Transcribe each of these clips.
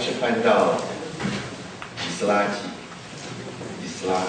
是翻到以斯拉记，以斯拉。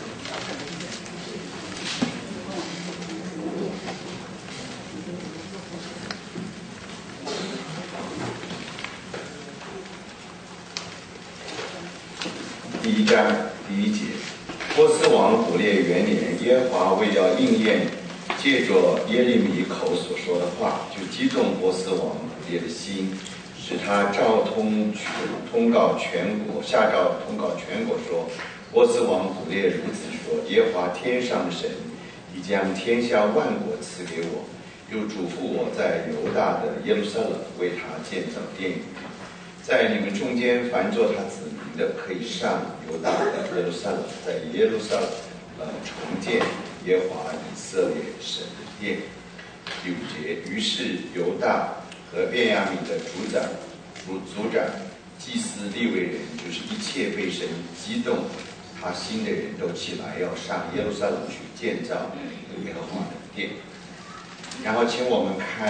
第1章第1节，波斯王古列元年，耶和华为要应验借着耶利米口所说的话，就激动波斯王古列的心，使他下诏通告全国说，波斯王古列如此说：耶和华天上的神已将天下万国赐给我，又嘱咐我在犹大的耶路撒冷为他建造殿宇。在你们中间，凡做他子民的，可以上犹大的耶路撒冷，在耶路撒冷重建耶和华以色列神的殿。第5节，于是犹大和便雅悯的族长、祭司、利未人，就是一切被神激动他心的人都起来，要上耶路撒冷去建造耶和华的殿。然后请我们看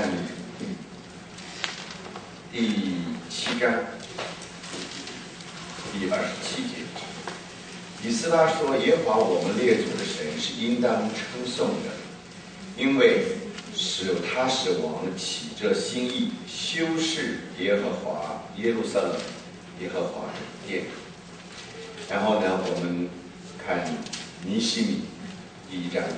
第7章第27节，以斯拉说：耶和华我们列祖的神是应当称颂的，因为他使王起着心意修饰耶和华耶路撒冷耶和华的殿。然后呢，我们看尼希米第1章。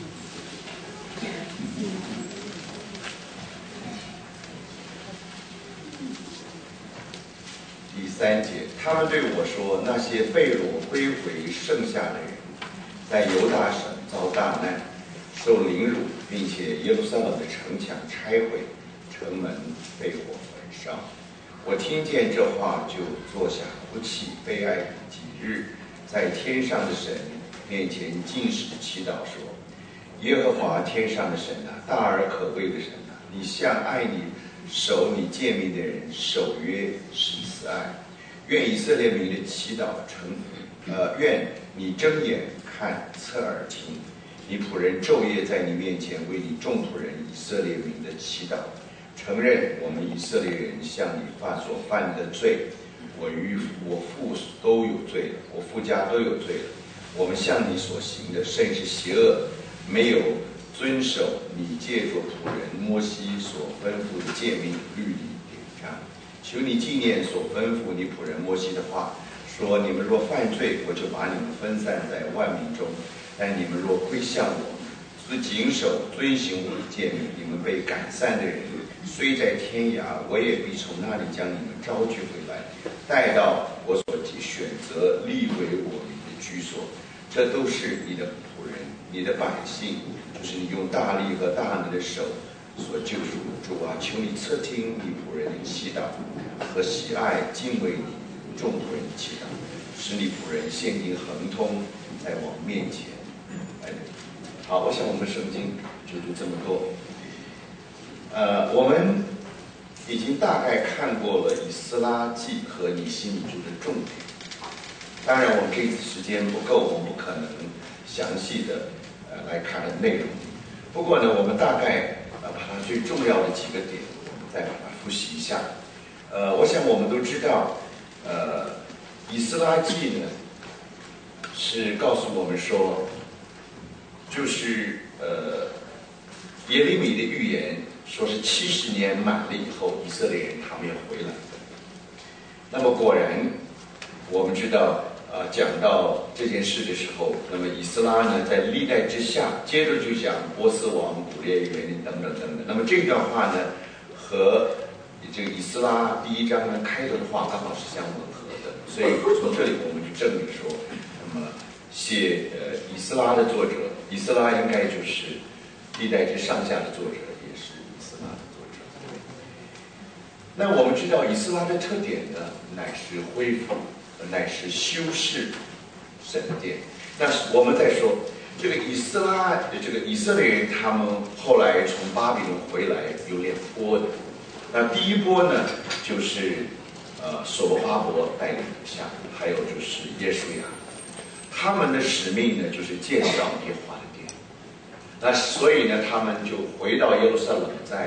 第3节，他们对我说：那些被掳归回剩下的人，在犹大省遭大难，受凌辱，并且耶路撒冷的城墙拆毁，城门被火焚烧。我听见这话，就坐下哭泣悲哀几日，在天上的神面前禁食祈祷说：耶和华天上的神啊，大而可畏的神啊，你向爱你守你诫命的人守约施慈爱，愿以色列民的祈祷愿你睁眼看，侧耳听，你仆人昼夜在你面前为你众仆人以色列民的祈祷，承认我们以色列人向你所犯的罪，我与我父都有罪了，我父家都有罪了。我们向你所行的甚是邪恶，没有遵守你借着仆人摩西所吩咐的诫命律例典章。求你纪念所吩咐你仆人摩西的话，说：你们若犯罪，我就把你们分散在万民中；但你们若归向我，谨守遵行我的诫命，你们被赶散的人虽在天涯，我也必从那里将你们招聚回来，带到我所选择立为我民的居所。这都是你的仆人，你的百姓，就是你用大力和大能的手所救赎的。主啊，求你侧听你仆人的祈祷和喜爱敬畏你众仆人的祈祷，使你仆人现今亨通在我面前。好，我想我们圣经就读这么多。我们已经大概看过了以斯拉记和尼希米记的重点。当然，我们这次时间不够，我们不可能详细的来看内容。不过呢，我们大概把它最重要的几个点，我们再把它复习一下。我想我们都知道，以斯拉记呢是告诉我们说，就是耶利米的预言说是70年满了以后，以色列人他们要回来。那么果然，我们知道。讲到这件事的时候，那么以斯拉呢，在历代之下，接着就讲波斯王古列元等等等等。那么这段话呢，和这个以斯拉第1章呢开头的话刚好是相吻合的，所以从这里我们就证明说，那么写以斯拉的作者，以斯拉应该就是历代之上下的作者，也是以斯拉的作者。那我们知道以斯拉的特点呢，乃是恢复。乃是修饰神殿。那我们再说这个以色列人，他们后来从巴比伦回来有2波的。那第一波呢，就是所罗巴伯带领下，还有就是耶稣亚，他们的使命呢就是建造耶和华的殿。那所以呢，他们就回到耶路撒冷，在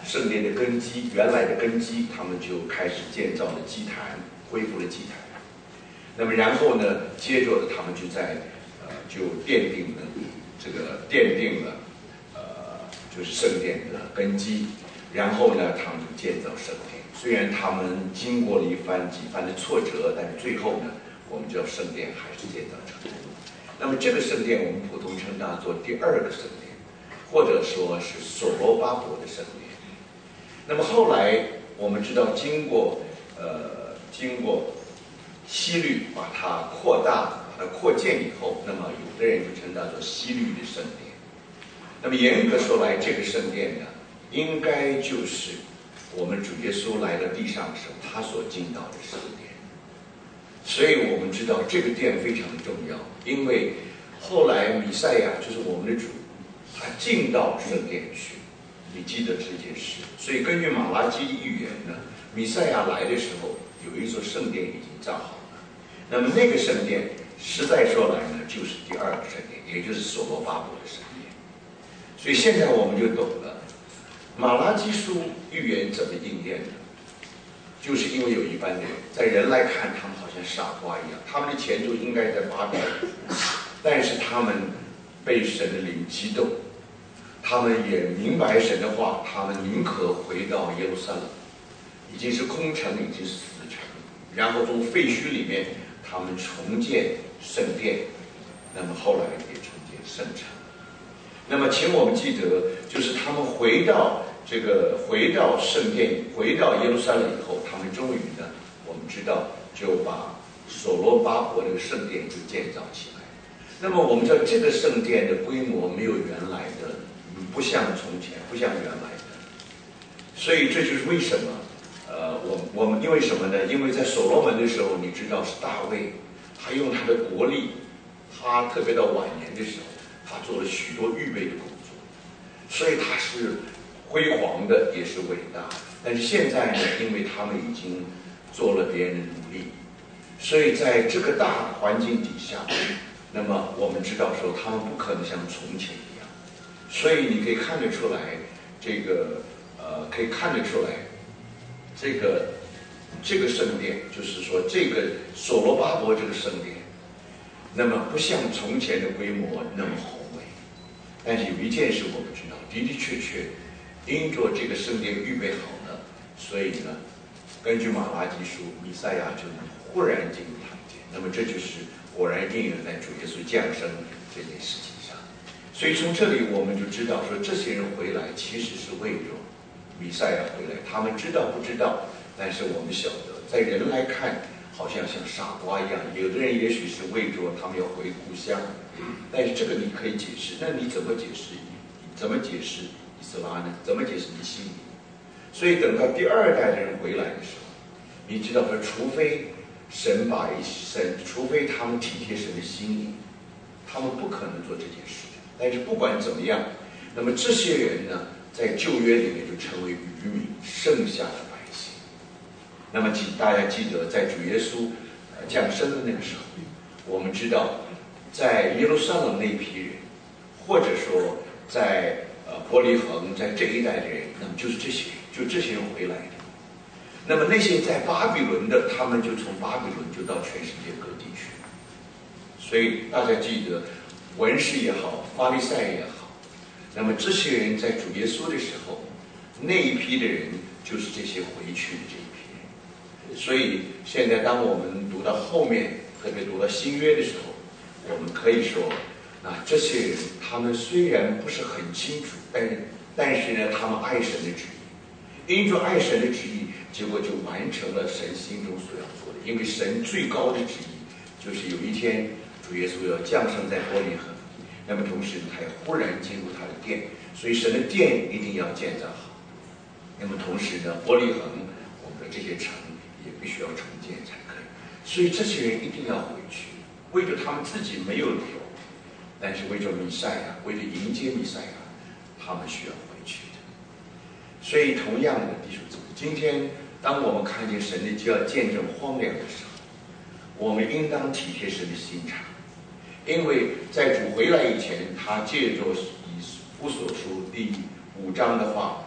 圣殿的根基，原来的根基，他们就开始建造了祭坛，恢复了祭坛。那么然后呢，接着他们就就奠定了就是圣殿的根基。然后呢，他们就建造圣殿。虽然他们经过了几番的挫折，但是最后呢，我们知道圣殿还是建造成功。那么这个圣殿我们普通称它做第二个圣殿，或者说是所罗巴伯的圣殿。那么后来我们知道，经过希律把它扩大、把它扩建以后，那么有的人就称它做希律的圣殿。那么严格说来，这个圣殿呢，应该就是我们主耶稣来到地上的时候，他所进到的圣殿。所以我们知道这个殿非常重要，因为后来弥赛亚就是我们的主，他进到圣殿去，你记得这件事。所以根据马拉基预言呢，弥赛亚来的时候，有一座圣殿已经造好了。那么那个圣殿，实在说来呢，就是第二个圣殿，也就是所罗巴伯的圣殿。所以现在我们就懂了，马拉基书预言怎么应验的，就是因为有一班人，在人来看他们好像傻瓜一样，他们的前途应该在巴比伦，但是他们被神的灵激动，他们也明白神的话，他们宁可回到耶路撒冷，已经是空城，已经是死城，然后从废墟里面他们重建圣殿，那么后来也重建圣城。那么请我们记得，就是他们回到圣殿，回到耶路撒冷以后，他们终于呢，我们知道就把所罗巴伯这个圣殿就建造起来。那么我们知道这个圣殿的规模没有原来的，不像从前，不像原来的，所以这就是为什么我们因为什么呢？因为在所罗门的时候，你知道是大卫，他用他的国力，他特别到晚年的时候，他做了许多预备的工作，所以他是辉煌的，也是伟大。但是现在呢，因为他们已经做了别人的奴隶，所以在这个大环境底下，那么我们知道说他们不可能像从前一样，所以你可以看得出来，这个圣殿，就是说这个所罗巴伯这个圣殿，那么不像从前的规模那么宏伟。但是有一件事我们知道，的的确确，因着这个圣殿预备好了，所以呢，根据马拉基书，弥赛亚就能忽然进入堂殿。那么这就是果然应验在主耶稣降生这件事情上。所以从这里我们就知道说，这些人回来其实是为着弥赛亚回来，他们知道不知道？但是我们晓得，在人来看，好像傻瓜一样。有的人也许是为着他们要回故乡，但是这个你可以解释。那你怎么解释？怎么解释以斯拉呢？怎么解释你心里？所以等到第二代的人回来的时候，你知道说，除非他们体贴神的心意，他们不可能做这件事。但是不管怎么样，那么这些人呢，在旧约里面就成为渔民，剩下的百姓。那么请大家记得，在主耶稣降生的那个时候，我们知道在耶路撒冷那批人，或者说在伯利恒，在这一代的人，那么就是这些人回来的。那么那些在巴比伦的，他们就从巴比伦就到全世界各地去。所以大家记得，文士也好，法利赛也好，那么这些人在主耶稣的时候，那一批的人就是这些回去的这一批人。所以现在当我们读到后面，特别读到新约的时候，我们可以说，这些人他们虽然不是很清楚，但是呢，他们爱神的旨意，因着爱神的旨意，结果就完成了神心中所要做的。因为神最高的旨意就是有一天主耶稣要降生在伯利恒，那么同时他也忽然进入他的殿，所以神的殿一定要建造好。那么同时呢，伯利恒我们的这些城也必须要重建才可以。所以这些人一定要回去，为着他们自己没有理由，但是为着弥赛亚，为了迎接弥赛亚，他们需要回去的。所以同样的弟兄姊妹，今天当我们看见神的就要见证荒凉的时候，我们应当体贴神的心肠，因为在主回来以前，他借着以弗所书第5章的话，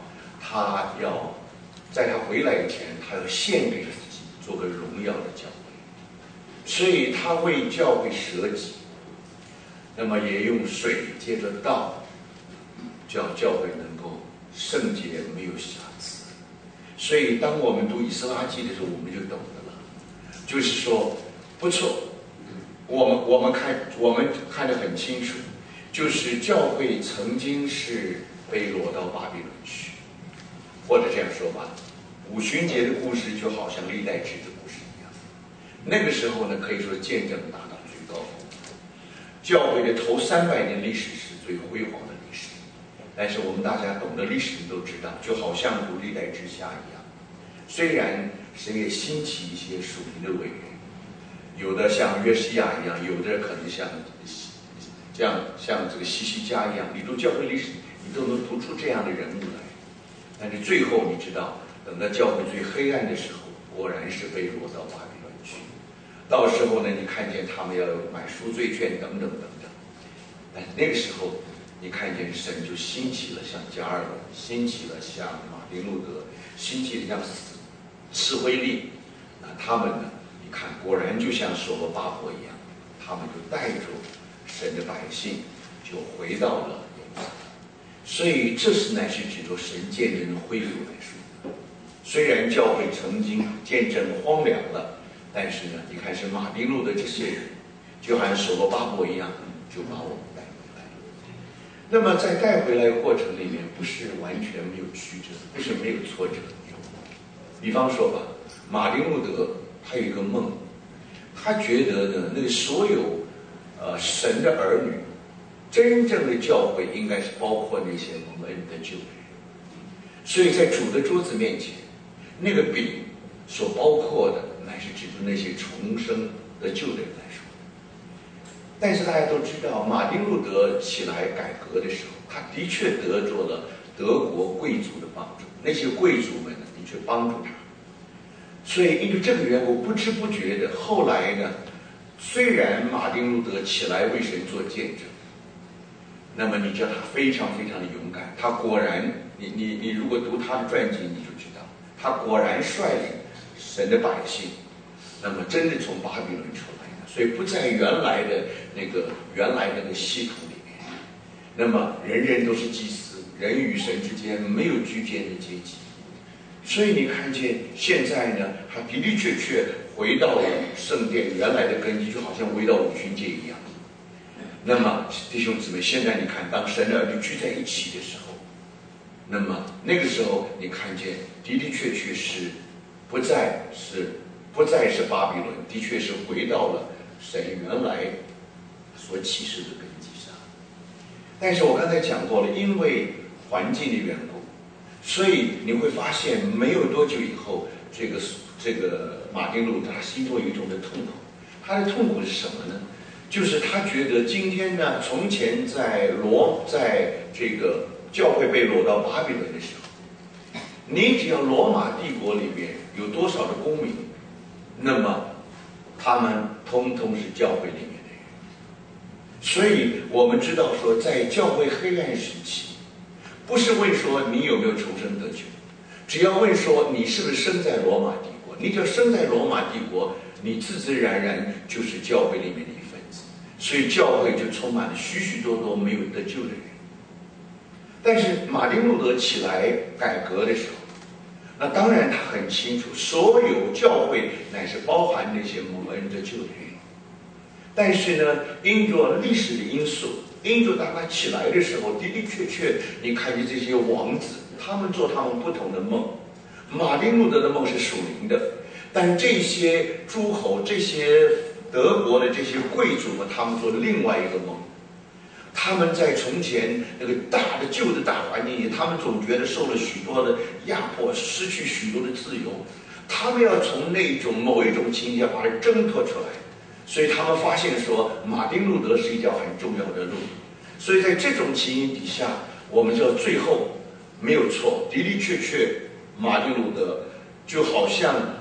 他要在他回来以前，他要献给自己，做个荣耀的教会，所以他为教会舍己，那么也用水接着道，叫教会能够圣洁没有瑕疵。所以当我们读以斯拉记的时候，我们就懂得了，就是说不错，我们看得很清楚，就是教会曾经是被掳到巴比伦去，或者这样说吧，五旬节的故事就好像历代志的故事一样。那个时候呢，可以说见证达到最高峰，教会的头300年历史是最辉煌的历史。但是我们大家懂得历史都知道，就好像读历代志下一样，虽然神也兴起一些属灵的伟人，有的像约西亚一样，有的可能像这个西西家一样，你读教会历史，你都能读出这样的人物来。但是最后你知道，等到教会最黑暗的时候，果然是被掳到巴比伦去。到时候呢，你看见他们要买赎罪券等等等等。但是那个时候，你看见神就兴起了像加尔文，兴起了像马丁路德，兴起了像施辉利，他们呢，你看果然就像所罗巴伯一样，他们就带着神的百姓就回到了耶路撒冷。所以这乃是指着神见证的恢复来说。虽然教会曾经见证荒凉了，但是呢，你看是马丁路的这些人，就好像所罗巴伯一样，就把我们带回来。那么在带回来过程里面，不是完全没有曲折，不是没有挫折。比方说吧，马丁路德他有一个梦，他觉得呢，那个所有神的儿女，真正的教会应该是包括那些蒙恩的救人。所以在主的桌子面前，那个饼所包括的，乃是指出那些重生的救人来说。但是大家都知道，马丁路德起来改革的时候，他的确得着了德国贵族的帮助，那些贵族们呢，的确帮助他。所以因为这个缘故，不知不觉的，后来呢，虽然马丁路德起来为神做见证，那么你知道他非常非常的勇敢，他果然，你如果读他的传记，你就知道，他果然率领神的百姓，那么真的从巴比伦出来的，所以不在原来的那个系统里面，那么人人都是祭司，人与神之间没有居间的阶级。所以你看见现在呢，他的的确确回到了圣殿原来的根基，就好像回到五旬节一样。那么弟兄姊妹，现在你看，当神的儿女聚在一起的时候，那么那个时候你看见的的确确是不再是巴比伦，的确是回到了神原来所启示的根基上。但是我刚才讲过了，因为环境的缘故，所以你会发现没有多久以后，这个马丁路德他心中有一种的痛苦。他的痛苦是什么呢？就是他觉得今天呢，从前在这个教会被掳到巴比伦的时候，你只要罗马帝国里面有多少的公民，那么他们通通是教会里面的人。所以我们知道说，在教会黑暗时期，不是问说你有没有重生得救，只要问说你是不是生在罗马帝国。你只要生在罗马帝国，你自自然然就是教会里面的一份子。所以教会就充满了许许多多没有得救的人。但是马丁路德起来改革的时候，那当然他很清楚，所有教会乃是包含那些蒙恩得救的人。但是呢，因着历史的因素，因着当他起来的时候，的的确确，你看见这些王子，他们做他们不同的梦。马丁路德的梦是属灵的，但这些诸侯、这些德国的这些贵族们，他们做另外一个梦。他们在从前那个大的旧的大环境里，他们总觉得受了许多的压迫，失去许多的自由。他们要从那种某一种情节把它挣脱出来，所以他们发现说，马丁路德是一条很重要的路。所以在这种情形底下，我们知道最后没有错，的的确确，马丁路德就好像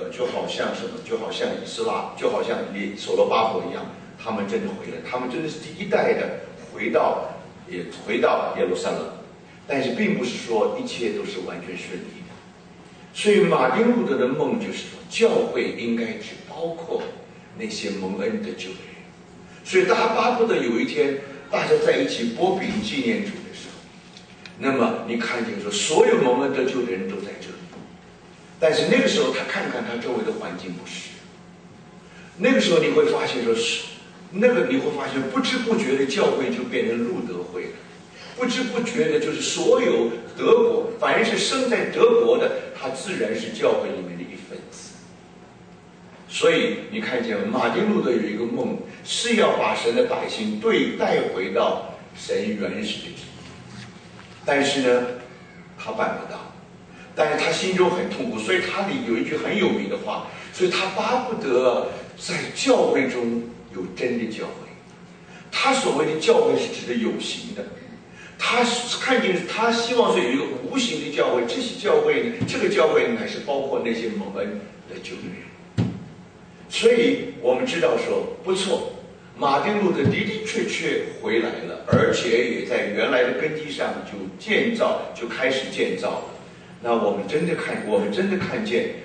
以斯拉，就好像所罗巴伯一样，他们真的回来，他们真的是第一代的回到耶路撒冷。 但是并不是说一切都是完全顺利的。所以马丁路德的梦就是说，教会应该只包括那些蒙恩的救人。所以他巴不得有一天大家在一起剥饼纪念主的时候，那么你看见说所有蒙恩得救的人都在这里。但是那个时候他看看他周围的环境不是，那个时候你会发现说是那个你会发现不知不觉的教会就变成路德会了，不知不觉的就是所有德国凡是生在德国的，他自然是教会里面的一份子。所以你看见马丁路德有一个梦，是要把神的百姓带回到神原始的旨意，但是呢他办不到，但是他心中很痛苦，所以他里有一句很有名的话，所以他巴不得在教会中有真的教会。他所谓的教会是指的有形的，他看见他希望是有一个无形的教会，这些教会呢，这个教会呢，还是包括那些蒙恩的救人。所以我们知道说不错，马丁路德的确回来了，而且也在原来的根基上就开始建造了。那我们真的看见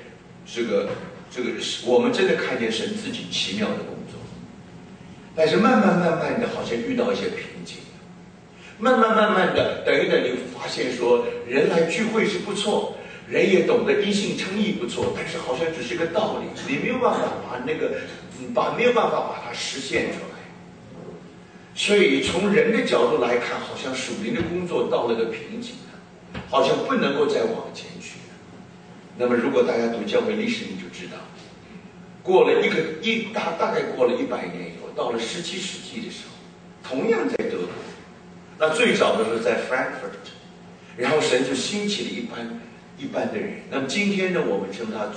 我们真的看见神自己奇妙的工作。但是慢慢的，好像遇到一些瓶颈。慢慢的，等一等，你发现说人来聚会是不错，人也懂得因信称义不错，但是好像只是个道理，你没有办法把它实现出来。所以从人的角度来看，好像属灵的工作到了个瓶颈了，好像不能够再往前去了。那么如果大家读教会历史，你就知道，大概过了100年以后，到了17世纪的时候，同样在德国，那最早的时候在 Frankfurt， 然后神就兴起了一般的人。那么今天呢，我们称他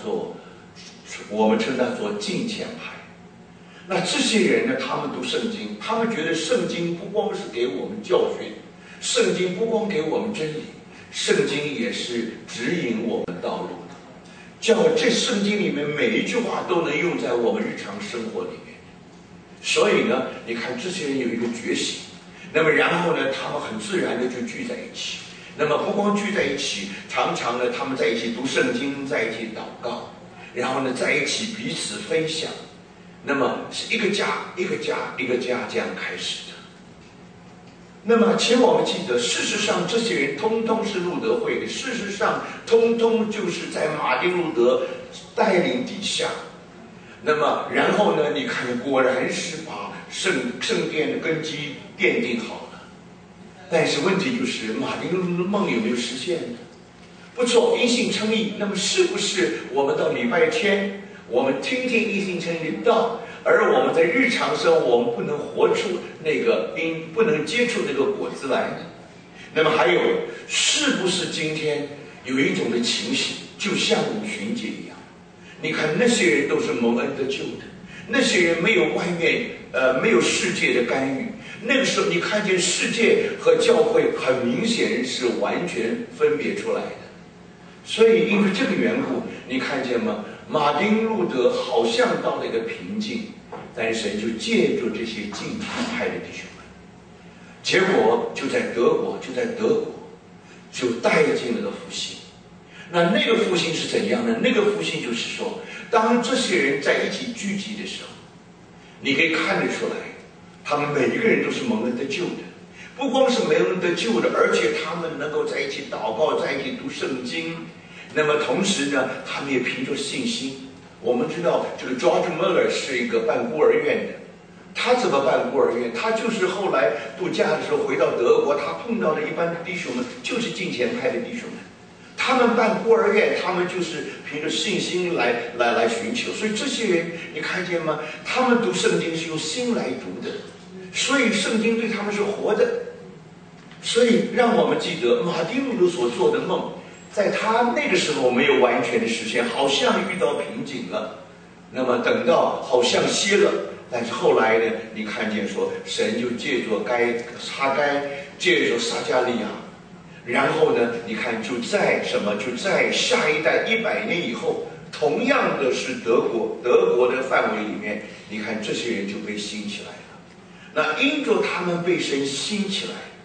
做敬虔派。那这些人呢，他们读圣经，他们觉得圣经不光是给我们教训，圣经不光给我们真理，圣经也是指引我们道路的。这圣经里面每一句话都能用在我们日常生活里面。所以呢，你看这些人有一个觉醒，那么然后呢，他们很自然的就聚在一起。那么不光聚在一起，常常呢，他们在一起读圣经，在一起祷告，然后呢，在一起彼此分享。那么是一个家这样开始的。那么请我们记得，事实上这些人通通是路德会的，事实上通通就是在马丁路德带领底下。那么然后呢，你看果然是把圣殿的根基奠定好了。但是问题就是马丁路德的梦有没有实现呢？不错，因信称义。那么是不是我们到礼拜天我们听因信称义的道，而我们在日常生活我们不能活出不能接触那个果子来呢？那么还有，是不是今天有一种的情形，就像五旬节一样？你看那些人都是蒙恩得救的，那些人没有外面没有世界的干预。那个时候你看见世界和教会很明显是完全分别出来的。所以因为这个缘故，你看见吗？马丁路德好像到了一个瓶颈，但是神就借助这些敬虔派的弟兄们，结果就在德国就带进了个复兴。那个复兴是怎样呢？那个复兴就是说，当这些人在一起聚集的时候，你可以看得出来，他们每一个人都是蒙恩得救的。不光是蒙恩得救的，而且他们能够在一起祷告，在一起读圣经。那么同时呢，他们也凭着信心。我们知道这个 George Muller 是一个办孤儿院的，他怎么办孤儿院？他就是后来度假的时候回到德国，他碰到的一般的弟兄们，就是敬虔派的弟兄们。他们办孤儿院，他们就是凭着信心来寻求。所以这些人你看见吗？他们读圣经是用心来读的，所以圣经对他们是活的。所以让我们记得马丁路德所做的梦，在他那个时候没有完全的实现，好像遇到瓶颈了。那么等到好像歇了，但是后来呢，你看见说神就借着哈该，借着撒迦利亚，然后呢，你看就在下一代100年以后，同样的是德国的范围里面，你看这些人就被兴起来了。那因着他们被神兴起来，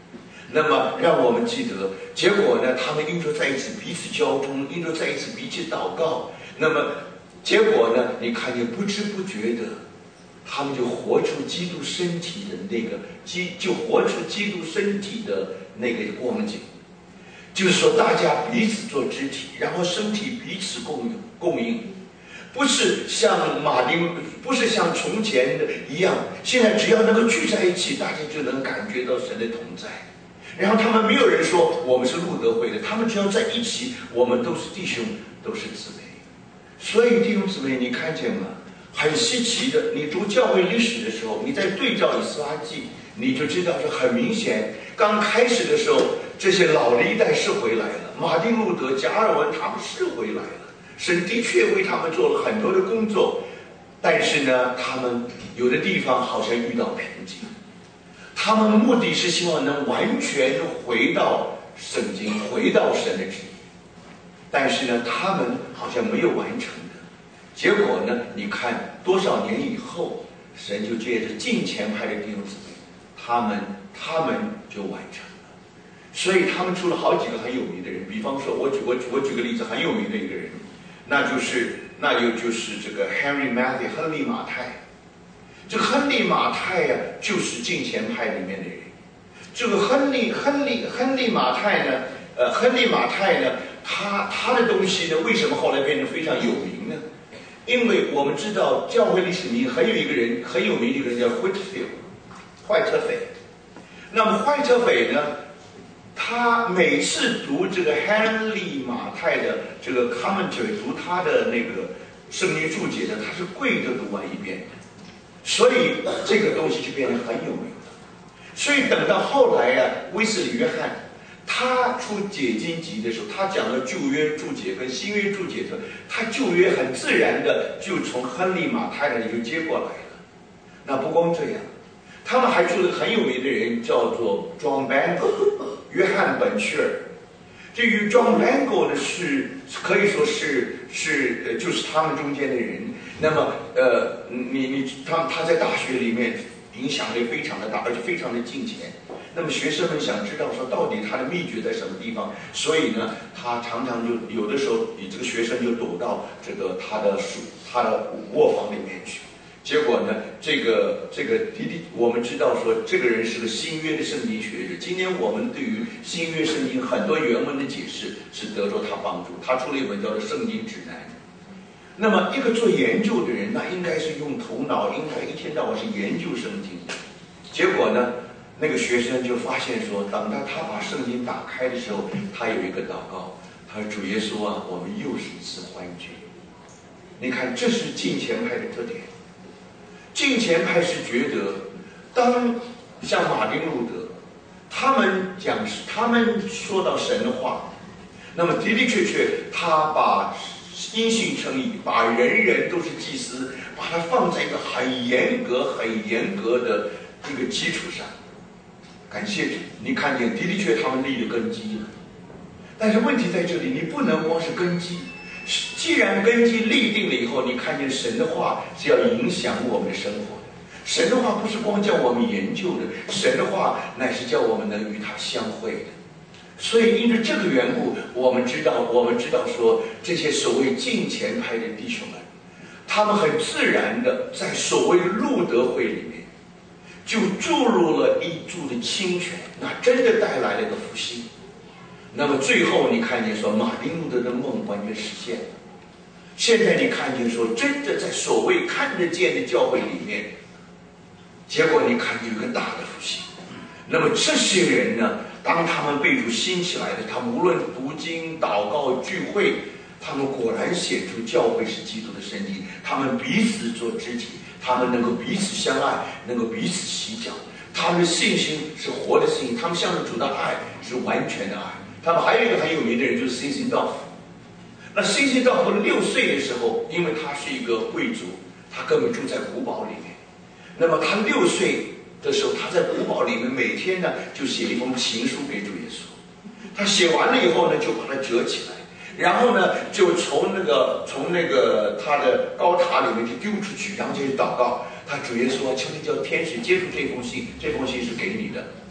那么让我们记得，结果呢，他们因着在一起彼此交通，因着在一起彼此祷告，那么结果呢，你看见不知不觉的，他们就活出基督身体的那个就活出基督身体的那个光景。就是说，大家彼此做肢体，然后身体彼此供应，不是像不是像从前的一样，现在只要能够聚在一起，大家就能感觉到神的同在。然后他们没有人说我们是路德会的，他们只要在一起，我们都是弟兄，都是姊妹。所以弟兄姊妹，你看见吗？很稀奇的，你读教会历史的时候，你在对照以斯拉记，你就知道是很明显。刚开始的时候，这些老的一代是回来了，马丁路德、加尔文他们是回来了，神的确为他们做了很多的工作，但是呢，他们有的地方好像遇到瓶颈。他们的目的是希望能完全回到圣经，回到神的旨意，但是呢，他们好像没有完成的。结果呢，你看多少年以后，神就借着近前派的弟兄姊妹，他们就完成了。所以他们出了好几个很有名的人，比方说，我举个例子，很有名的一个人，那就是这个 Henry Matthew 亨利马太。这个亨利马太呀，就是近前派里面的人。这个亨利马太呢，他的东西呢，为什么后来变得非常有名呢？因为我们知道教会历史里很有名的一个人叫怀特斐。那么怀特斐呢，他每次读这个亨利马太的这个 commentary， 读他的那个圣经注解呢，他是跪着读完一遍的。所以这个东西就变得很有名了。所以等到后来啊，威斯理约翰他出解经集的时候，他讲了旧约注解跟新约注解的时候，他旧约很自然的就从亨利马太那里就接过来了。那不光这样，他们还出了很有名的人叫做 John Bangor， 约翰本屈尔。这于 John Bangor 呢是可以说就是他们中间的人。那么他在大学里面影响力非常的大，而且非常的近前。那么学生们想知道说到底他的秘诀在什么地方，所以呢，他常常就有的时候，这个学生就躲到这个他的卧房里面去。结果呢，我们知道说这个人是个新约的圣经学者。今天我们对于新约圣经很多原文的解释是得着他帮助，他出了一本叫做《圣经指南》。那么一个做研究的人，那应该是用头脑，应该一天到晚是研究圣经。结果呢，那个学生就发现说，等到他把圣经打开的时候，他有一个祷告，他说：“主耶稣啊，我们又是一次幻觉。”你看，这是近前派的特点。近前派是觉得，当像马丁路德，他们说到神的话，那么的的确确，他把因信称义，把人人都是祭司，把它放在一个很严格的这个基础上。感谢主，你看见的的确他们立了根基了。但是问题在这里，你不能光是根基。既然根基立定了以后，你看见神的话是要影响我们的生活的。神的话不是光叫我们研究的，神的话乃是叫我们能与他相会的。所以因着这个缘故，我们知道说，这些所谓近前派的弟兄们，他们很自然的在所谓路德会里面就注入了一注的清泉，那真的带来了一个复兴。那么最后你看见说，马丁路德的梦完全实现了。现在你看见说，真的在所谓看得见的教会里面，结果你看见有一个大的复兴。那么这些人呢，当他们被主兴起来的，他们无论读经、祷告、聚会，他们果然显出教会是基督的身体，他们彼此做肢体，他们能够彼此相爱，能够彼此洗脚，他们的信心是活的信心，他们向着主的爱是完全的爱。他们还有一个很有名的人，就是辛辛道夫。那辛辛道夫6岁的时候，因为他是一个贵族，他根本住在古堡里面。那么他6岁的时候，他在古堡里面每天呢就写一封情书给主耶稣。他写完了以后呢，就把它折起来，然后呢就从那个他的高塔里面就丢出去，然后就去祷告。他主耶稣啊，求你叫天使接住这封信，这封信是给你的。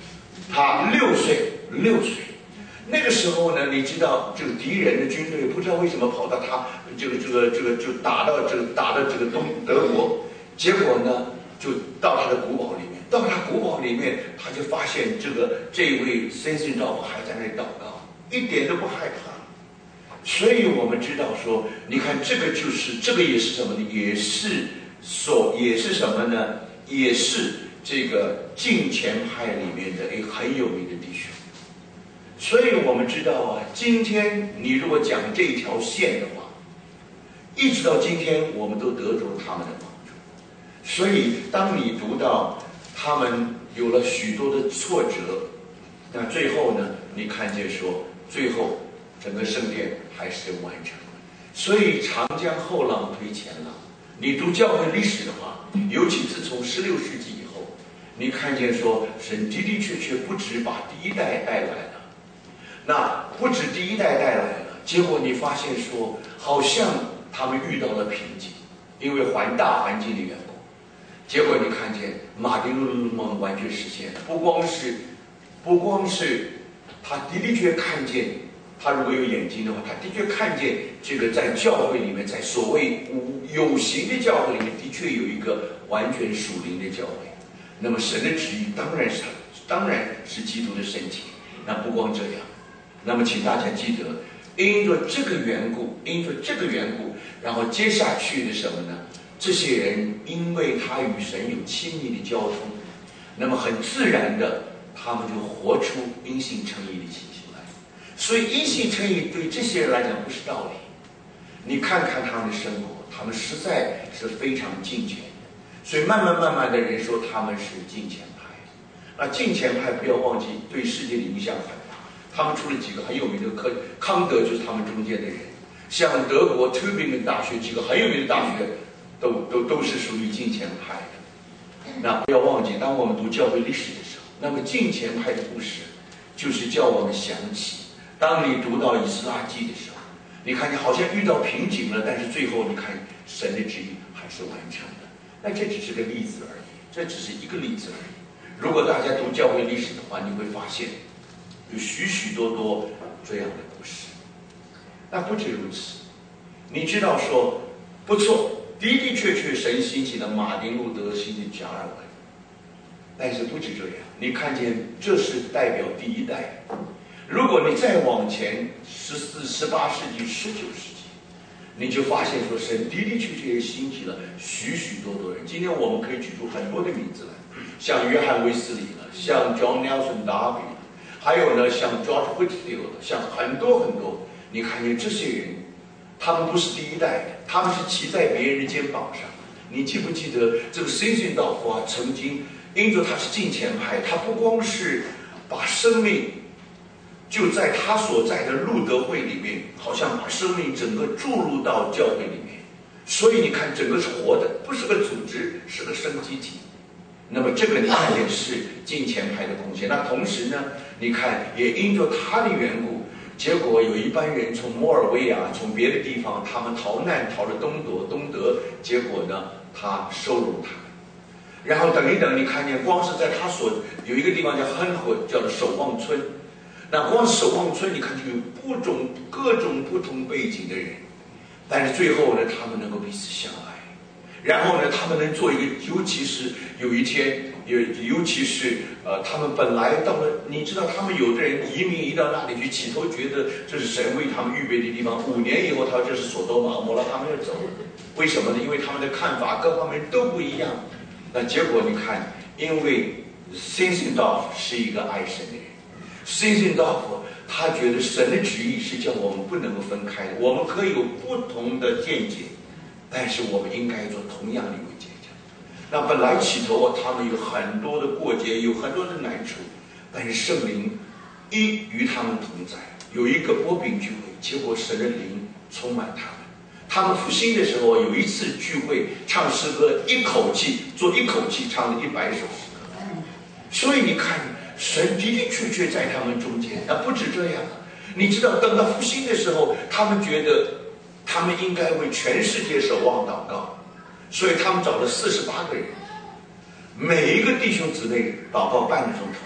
他6岁，那个时候呢，你知道这个敌人的军队不知道为什么跑到他就打到这个德国，结果呢就到他的古堡里面，到他古堡里面，他就发现这位森森道夫还在那里祷告，一点都不害怕。所以我们知道说，你看这个也是什么呢？也是什么呢？也是这个敬虔派里面的很有名的弟兄。所以我们知道啊，今天你如果讲这条线的话，一直到今天我们都得着他们的帮助。所以当你读到他们有了许多的挫折，那最后呢，你看见说最后整个圣殿还是完成了。所以长江后浪推前浪，你读教会历史的话，尤其自从16世纪以后，你看见说神的的确确不止把第一代带来了，那不止第一代带来了，结果你发现说好像他们遇到了瓶颈，因为大环境的缘故。结果你看见马丁路德梦完全实现了，不光是他的确看见，他如果有眼睛的话，他的确看见这个在教会里面，在所谓有形的教会里面，的确有一个完全属灵的教会。那么神的旨意当然是基督的身体。那不光这样，那么请大家记得，因着这个缘故，然后接下去的什么呢？这些人因为他与神有亲密的交通，那么很自然的，他们就活出因信称义的情形来。所以因信称义对这些人来讲不是道理。你看看他们的生活，他们实在是非常敬虔的。所以慢慢的人说他们是敬虔派。那敬虔派不要忘记对世界的影响很大。他们出了几个很有名的康德就是他们中间的人。像德国Tübingen大学几个很有名的大学都是属于敬虔派的。那不要忘记，当我们读教会历史的时候，那么敬虔派的故事就是叫我们想起，当你读到以斯拉记的时候，你看你好像遇到瓶颈了，但是最后你看神的旨意还是完成的。那这只是个例子而已，这只是一个例子而已。如果大家读教会历史的话，你会发现有许多这样的故事。那不止如此，你知道说不错，的确神兴起的马丁路德，兴起加尔文，但是不止这样，你看见这是代表第一代。如果你再往前18世纪、19世纪，你就发现说神的确兴起了许多人。今天我们可以举出很多的名字来，像约翰卫斯理了，像 John Nelson Darby， 还有呢像 George Whitefield， 像很多。你看见这些人，他们不是第一代的，他们是骑在别人的肩膀上。你记不记得这个森森道夫啊，曾经因着他是敬虔派，他不光是把生命就在他所在的路德会里面，好像把生命整个注入到教会里面。所以你看，整个是活的，不是个组织，是个生机体。那么这个你看也是敬虔派的贡献。那同时呢，你看也因着他的缘故，结果有一般人从摩尔维亚，从别的地方，他们逃难逃了东德，结果呢，他收容他们。然后等一等，你看见光是在他所有一个地方叫亨火，叫做守望村。那光是守望村，你看就有各种不同背景的人，但是最后呢，他们能够彼此相爱。然后呢，他们能做一个，尤其是有一天，尤其是他们本来到了，你知道，他们有的人移民到那里去，起头觉得这是神为他们预备的地方，5年以后，他说这是所多玛，摩拉，他们要走了。为什么呢？因为他们的看法各方面都不一样。那结果你看，因为森森道夫是一个爱神的人，森森道夫他觉得神的旨意是叫我们不能够分开的，我们可以有不同的见解。但是我们应该做同样的一位见解。那本来起头他们有很多的过节，有很多的难处，但是圣灵与他们同在。有一个波饼聚会，结果神的灵充满他们。他们复兴的时候，有一次聚会唱诗歌，一口气唱了100首诗歌。所以你看，神的确在他们中间。不止这样，你知道，等到复兴的时候，他们觉得他们应该为全世界守望祷告，所以他们找了48个人，每一个弟兄姊妹祷告半个钟头。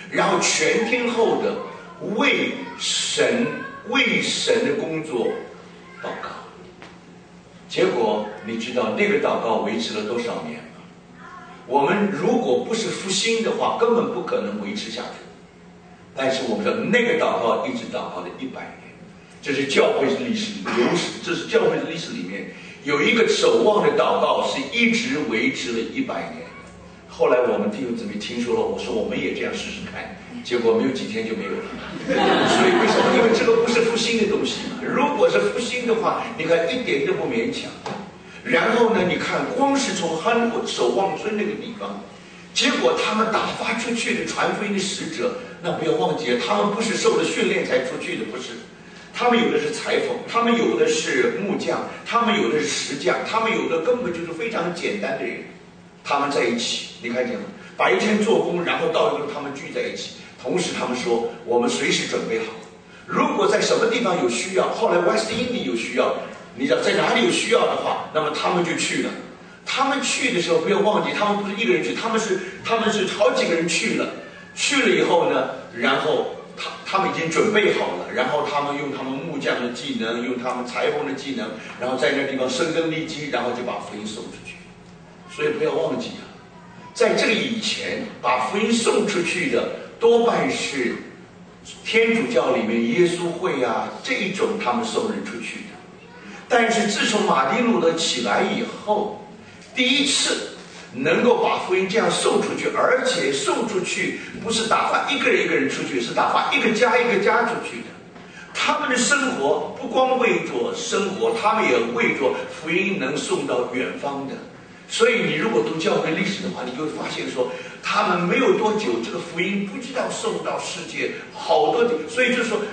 然后全天候的为神的工作祷告。结果你知道那个祷告维持了多少年吗？我们如果不是复兴的话，根本不可能维持下去。但是我们知道那个祷告一直祷告了100年，这是教会历史流史，这是教会历史里面有一个守望的祷告是一直维持了100年。后来我们弟兄姊妹听说了，我说我们也这样试试看，结果没有几天就没有了。所以为什么？因为这个不是复兴的东西嘛。如果是复兴的话，你看一点都不勉强。然后呢，你看光是从汉国守望村那个地方，结果他们打发出去的传福音的使者，那不要忘记了，他们不是受了训练才出去的，不是。他们有的是裁缝，他们有的是木匠，他们有的是石匠，他们有的根本就是非常简单的人。他们在一起，你看见吗？白天做工，然后到一个他们聚在一起，同时他们说我们随时准备好，如果在什么地方有需要，后来 West Indies 有需要，你知道在哪里有需要的话，那么他们就去了。他们去的时候不要忘记，他们不是一个人去，他们是好几个人去了。去了以后呢，然后他们已经准备好了，然后他们用他们木匠的技能，用他们裁缝的技能，然后在那地方生根立基，然后就把福音送出去。所以不要忘记啊，在这个以前把福音送出去的多半是天主教里面耶稣会啊这一种他们送人出去的。但是自从马丁路德起来以后，第一次能够把福音这样送出去，而且送出去不是打发一个人一个人出去，是打发一个家一个家出去的。他们的生活不光为着生活，他们也为着福音能送到远方的。所以你如果读教会历史的话，你就会发现说，他们没有多久，这个福音不知道送到世界好多地，所以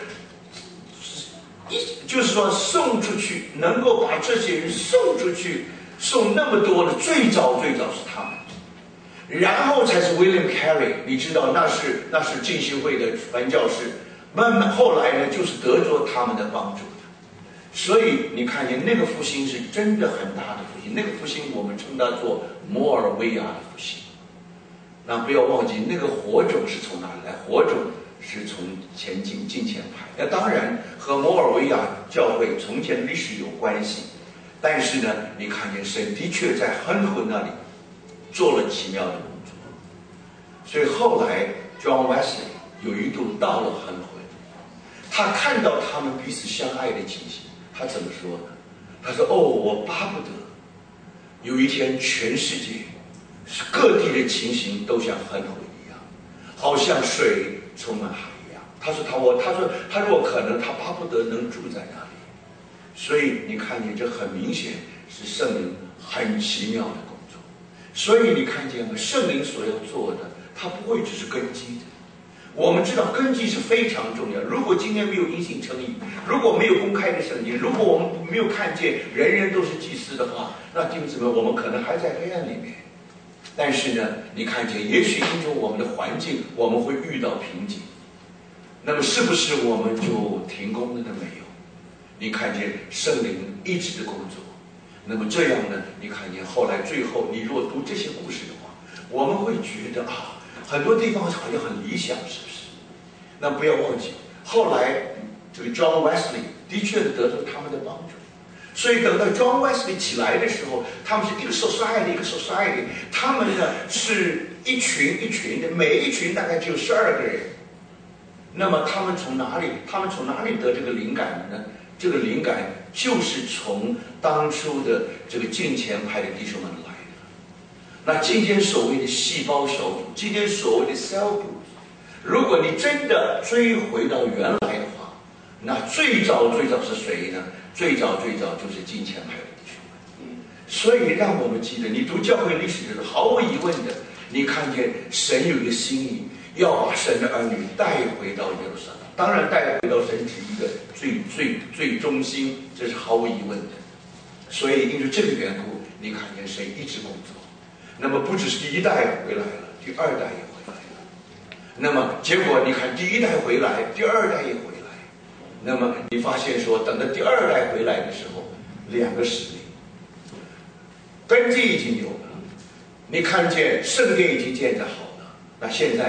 就是说送出去，能够把这些人送出去，送那么多的，最早是他们，然后才是 William Carey， 你知道那是浸信会的传教士，慢慢后来呢，就是得着他们的帮助。所以你看见那个复兴是真的很大的复兴，那个复兴我们称它做摩尔维亚的复兴。那不要忘记，那个火种是从哪里来？火种是从近前派。那当然和摩尔维亚教会从前的历史有关系，但是呢，你看见神的确在亨混那里做了奇妙的工作。所以后来 John Wesley 有一度到了亨混，他看到他们彼此相爱的情形。他怎么说呢？他说：“哦，我巴不得有一天全世界各地的情形都像亨混一样，好像水充满海一样。”他说他如果可能，他巴不得能住在那里。所以你看见这很明显是圣灵很奇妙的工作。所以你看见吗？圣灵所要做的，他不会只是根基的。我们知道根基是非常重要。如果今天没有因信称义，如果没有公开的圣经，如果我们没有看见人人都是祭司的话，那弟兄姊妹，我们可能还在黑暗里面。但是呢，你看见，也许因着我们的环境，我们会遇到瓶颈。那么是不是我们就停工了呢？没有。你看见圣灵一直的工作。那么这样呢，你看见后来最后，你如果读这些故事的话，我们会觉得啊，很多地方好像很理想，是不是？那不要忘记，后来这个 John Wesley 的确得到他们的帮助。所以等到 John Wesley 起来的时候，他们是一个 society 一个 society， 他们呢是一群一群的，每一群大概只有12个人。那么他们从哪里得这个灵感的呢？这个灵感就是从当初的这个近前派的弟兄们来的。那今天所谓的细胞小组，今天所谓的 cell group， 如果你真的追回到原来的话，那最早是谁呢？最早就是近前派的弟兄们。所以让我们记得，你读教会历史的时候，毫无疑问的，你看见神有一个心意，要把神的儿女带回到耶路撒冷。当然带回到神旨意的最中心，这是毫无疑问的。所以因为这个缘故，你看见神一直工作。那么不只是第一代回来了，第2代也回来了。那么结果你看，第1代回来，第2代也回来。那么你发现说，等到第2代回来的时候，2个使命，根基已经有了，你看见圣殿已经建设好了，那现在呢，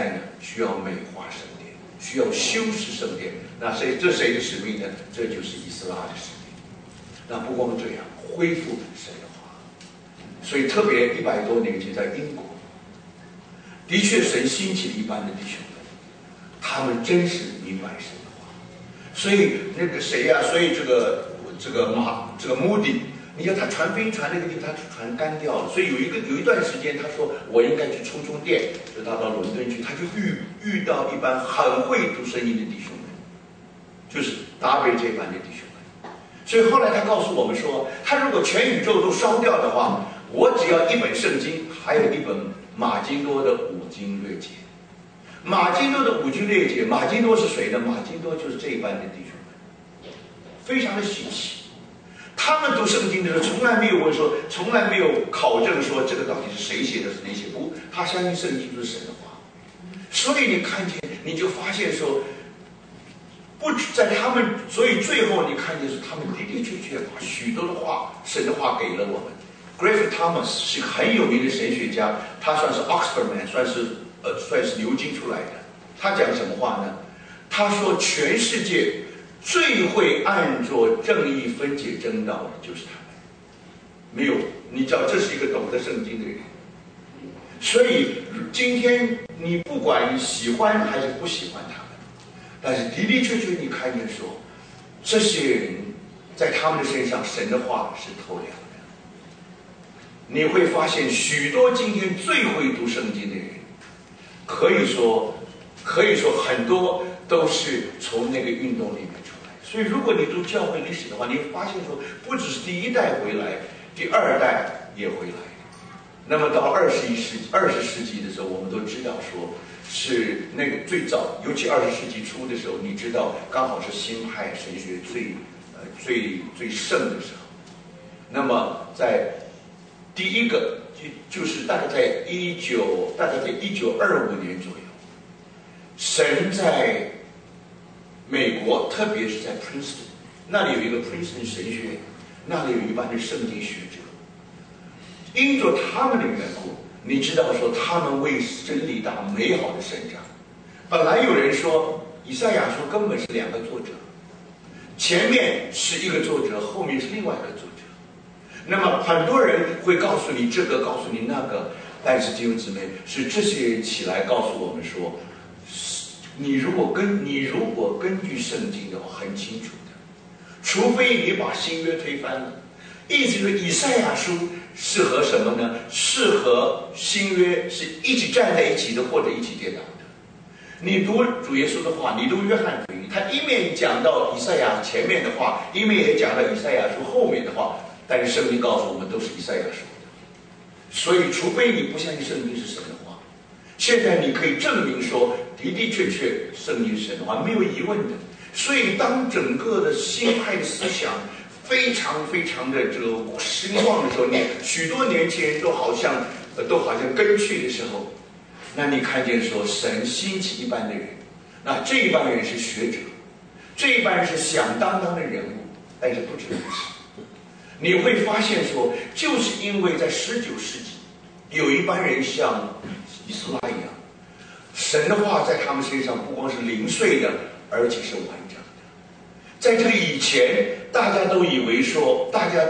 需要美化圣殿，需要修饰圣殿。那谁的使命呢？这就是以斯拉的使命。那不光这样，恢复神的话。所以特别100多年前在英国，的确神兴起了一般的弟兄们，他们真是明白神的话。所以那个谁呀、所以这个穆迪，你看他传福音传那个地方，他传干掉了。所以有一段时间，他说我应该去充电，就他到伦敦去，他就遇到一般很会读圣经的弟兄们，就是达维这般的弟兄们。所以后来他告诉我们说，他如果全宇宙都烧掉的话，我只要一本圣经，还有一本马金多的五经略解。马金多的五经略解，马金多是谁呢？马金多就是这一班的弟兄们，非常的稀奇。他们读圣经的时候，从来没有问说，从来没有考证说这个到底是谁写的，是谁写的。不，他相信圣经就是神的话。所以你看见，你就发现说，不止在他们，所以最后你看见是他们的的确确把许多的话，神的话给了我们。Griffith Thomas 是个很有名的神学家，他算是 Oxford man，算是牛津出来的。他讲什么话呢？他说全世界最会按着正义分解真道的就是他们。没有，你知道这是一个懂得圣经的人。所以今天你不管喜欢还是不喜欢他们，但是的的确确你看见说，这些人在他们的身上，神的话是透亮的。你会发现许多今天最会读圣经的人，可以说很多都是从那个运动里面出来。所以如果你读教会历史的话，你会发现说，不只是第一代回来，第二代也回来。那么到20世纪的时候，我们都知道说是那个最早，尤其20世纪初的时候，你知道刚好是新派神学最盛的时候。那么在第一个就是大概在1925年左右，神在美国，特别是在 Princeton， 那里有一个 Princeton 神学院，那里有一班的圣经学者，因着他们的缘故，你知道说他们为真理打美好的胜仗。本来有人说以赛亚书根本是2个作者，前面是一个作者，后面是另外一个作者。那么很多人会告诉你这个，告诉你那个，但是弟兄姊妹，是这些人起来告诉我们说，你如果根据圣经的话，很清楚的，除非你把新约推翻了，意思是以赛亚书适合什么呢？适合新约是一起站在一起的，或者一起跌倒的。你读主耶稣的话，你读约翰福音，他一面讲到以赛亚前面的话，一面也讲到以赛亚书后面的话。但是圣经告诉我们都是以赛亚说的，所以除非你不相信圣经是神的话，现在你可以证明说的的确确圣经是神的话，没有疑问的。所以当整个的新派的思想非常非常的这个兴旺的时候，许多年轻人都好像跟去的时候，那你看见说神兴起一般的人，那这一般人是学者，这一般人是响当当的人物，但是不止如此。你会发现说，就是因为在19世纪，有一班人像以斯拉一样，神的话在他们身上不光是零碎的，而且是完整的。在这个以前，大家都以为说，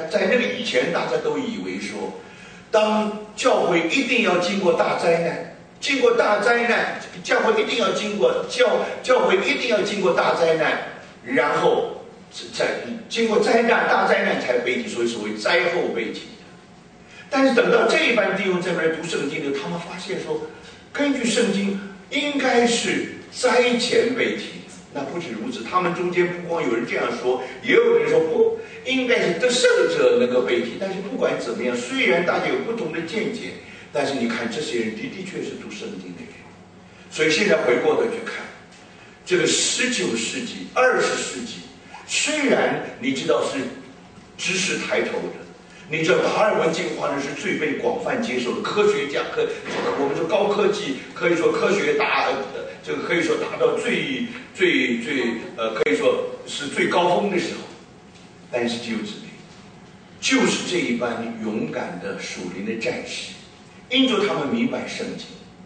当教会一定要经过大灾难，教会一定要经过大灾难，然后经过大灾难才被提，所谓灾后被提的。但是等到这一班弟兄在那读圣经的，他们发现说，根据圣经应该是灾前被提。那不止如此，他们中间不光有人这样说，也有人说不应该是得胜者能够被提。但是不管怎么样，虽然大家有不同的见解，但是你看这些人的确是读圣经的人。所以现在回过头去看这个19世纪、20世纪，虽然你知道是知识抬头的，你知道达尔文进化论是最被广泛接受的，科学家我们说高科技，可以说科学可以说达到可以说是最高峰的时候。但是弟兄姊妹，就是这一班勇敢的属灵的战士，因着他们明白圣经，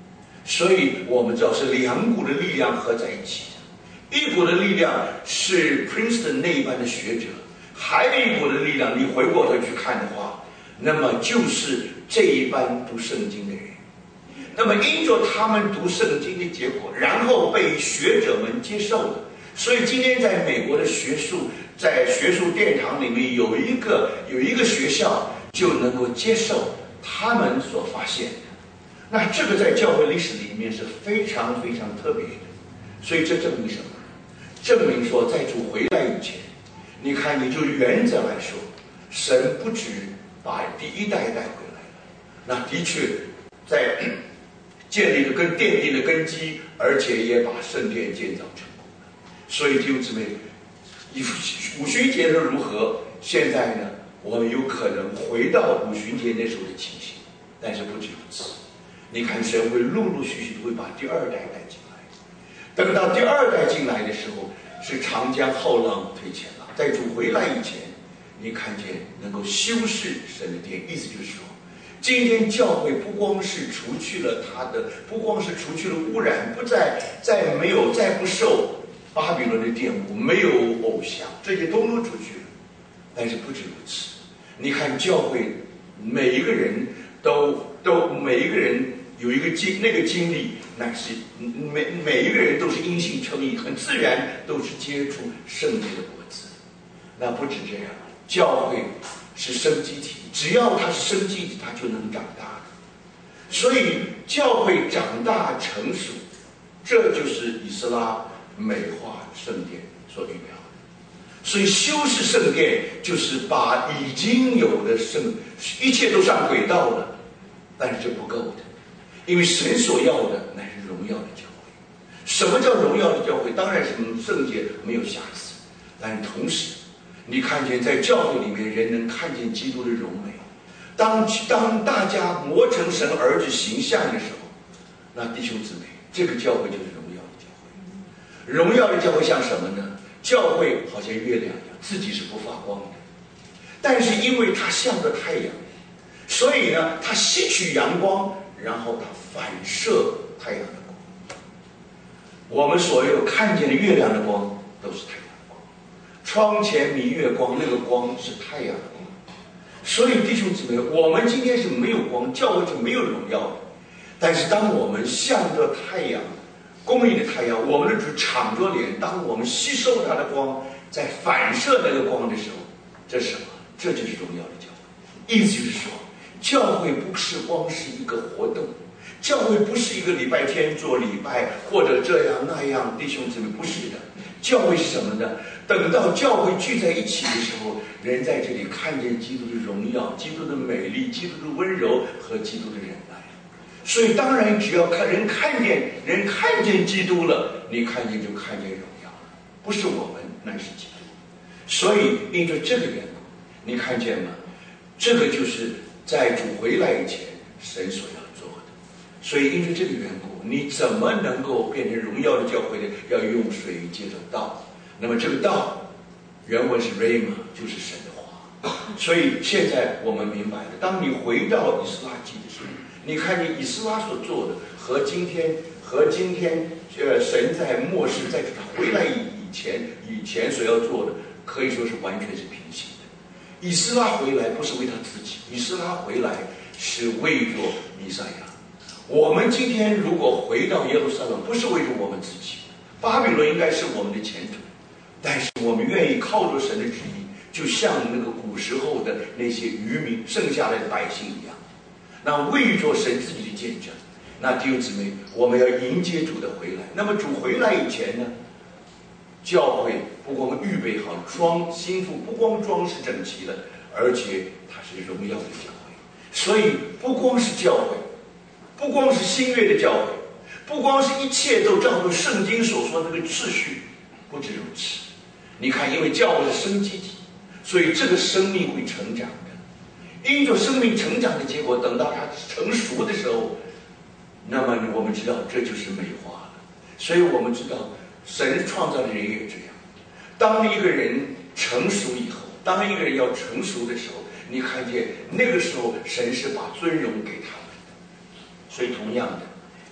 所以我们知道是两股的力量合在一起的，一股的力量是 Princeton 那一班的学者，还有一股的力量，你回过头去看的话，那么就是这一班读圣经的人。那么因着他们读圣经的结果，然后被学者们接受了，所以今天在美国的学术，在学术殿堂里面有一个学校就能够接受他们所发现的。那这个在教会历史里面是非常非常特别的。所以这证明什么？证明说在主回来以前，你看你就原则来说，神不止把第一代带回来了，那的确在建立了奠定了根基，而且也把圣殿建造成功了。所以弟兄姊妹，五旬节是如何？现在呢，我们有可能回到五旬节那时候的情形，但是不止如此。你看，神会陆陆续续会把第二代带进来。等到第二代进来的时候，是长江后浪推前浪。在主回来以前，你看见能够修饰神的殿，意思就是说，今天教会不光是除去了污染，再不受巴比伦的玷污，没有偶像，这些都出去了。但是不止如此，你看教会每一个人每一个人有一个那个经历，乃是每一个人都是因信称义，很自然都是结出圣洁的果子。那不止这样，教会是生机体，只要它是生机体，它就能长大的。所以教会长大成熟，这就是以斯拉美化圣殿所预表的。所以修饰圣殿就是把已经有的一切都上轨道了，但是这不够的，因为神所要的乃是荣耀的教会。什么叫荣耀的教会？当然是圣洁没有瑕疵，但是同时你看见在教会里面人能看见基督的荣美。当大家磨成神儿子形象的时候，那弟兄姊妹，这个教会就是荣耀的教会。荣耀的教会像什么呢？教会好像月亮一样，自己是不发光的，但是因为它向着太阳，所以呢，它吸取阳光，然后它反射太阳的光。我们所有看见的月亮的光都是太阳的光，窗前明月光，那个光是太阳的光。所以弟兄姊妹，我们今天是没有光，教会是没有荣耀的。但是当我们向着太阳，公义的太阳，我们的主敞着脸，当我们吸收它的光，在反射那个光的时候，这是什么？这就是荣耀的教会。意思就是说，教会不是光是一个活动，教会不是一个礼拜天做礼拜或者这样那样，弟兄姊妹，不是的。教会是什么呢？等到教会聚在一起的时候，人在这里看见基督的荣耀、基督的美丽、基督的温柔和基督的忍耐。所以当然只要人看见基督了，你看见就看见荣耀了，不是我们，乃是基督。所以因着这个缘故，你看见吗？这个就是在主回来以前神所要做的。所以因着这个缘故，你怎么能够变成荣耀的教会呢？要用水接着道。那么这个道原文是 Rhema， 就是神的话。所以现在我们明白了，当你回到以斯拉记的时候，你看见以斯拉所做的和今天神在末世在回来以前所要做的，可以说是完全是平行的。以斯拉回来不是为他自己，以斯拉回来是为着弥赛亚。我们今天如果回到耶路撒冷，不是为着我们自己，巴比伦应该是我们的前途，但是我们愿意靠着神的旨意，就像那个古时候的那些渔民剩下来的百姓一样，那为着神自己的见证。那弟兄姊妹，我们要迎接主的回来。那么主回来以前呢，教会不光预备好心腹不光装饰整齐了，而且它是荣耀的教会。所以不光是教会，不光是新约的教会，不光是一切都照着圣经所说的那个秩序，不止如此。你看，因为教会是生机体，所以这个生命会成长的。因着生命成长的结果，等到它成熟的时候，那么我们知道这就是美化了。所以我们知道神创造的人也这样。当一个人成熟以后，当一个人要成熟的时候，你看见那个时候神是把尊荣给他们的。所以同样的，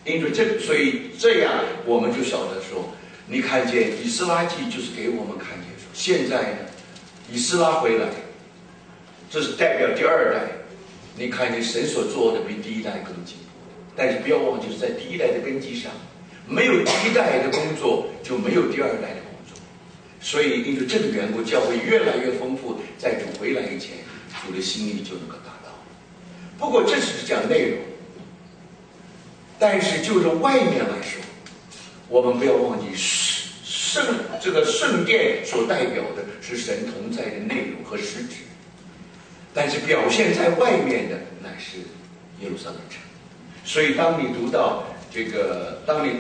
因着这个，所以这样我们就晓得说，你看见以斯拉记就是给我们看见说，现在呢，以斯拉回来，这是代表第二代。你看见神所做的比第一代更进步，但是不要忘记是在第一代的根基上，没有第一代的工作，就没有第二代的工作。所以因着这个缘故，教会越来越丰富，在主回来以前，主的心意就能够达到。不过这只是讲内容，但是就是外面来说，我们不要忘记这个圣殿所代表的是神同在的内容和实质，但是表现在外面的乃是耶路撒冷城。所以当你读到这个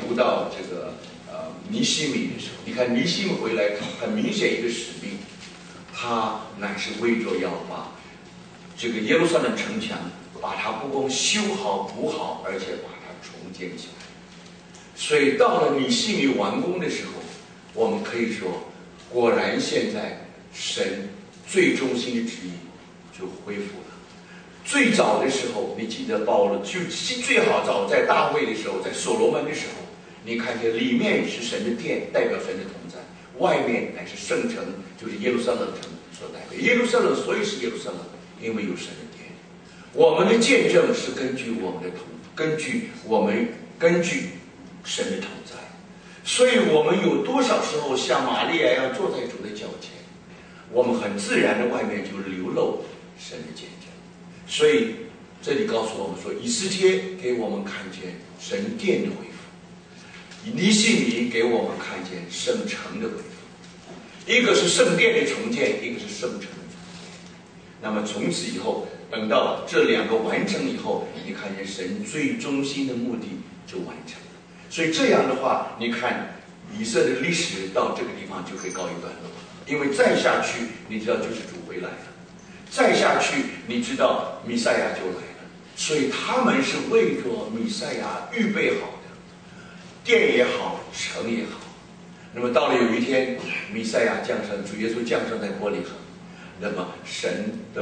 尼希米的时候，你看尼希米回来很明显一个使命，他乃是为着要把这个耶路撒冷城墙，把它不光修好补好，而且把它重建起来。所以到了尼希米完工的时候，我们可以说，果然现在神最中心的旨意就恢复了。最早的时候，你记得保罗就最好早在大卫的时候，在所罗门的时候，你看见里面是神的殿，代表神的同在；外面乃是圣城，就是耶路撒冷城所代表。耶路撒冷所以是耶路撒冷，因为有神的殿。我们的见证是根据神的同在。所以我们有多少时候像玛利亚一样坐在主的脚前，我们很自然的外面就流露神的见证。所以这里告诉我们说，以斯帖给我们看见神殿的恢复，尼希米给我们看见圣城的恢复。一个是圣殿的重建，一个是圣城的重建。那么从此以后，等到这两个完成以后，你看见神最中心的目的就完成了。所以这样的话，你看以色列的历史到这个地方就可以告一段落，因为再下去，你知道就是主回来了，再下去，你知道弥赛亚就来了。所以他们是为着弥赛亚预备好的，殿也好，城也好。那么到了有一天，弥赛亚降生，主耶稣降生在伯利恒，那么神的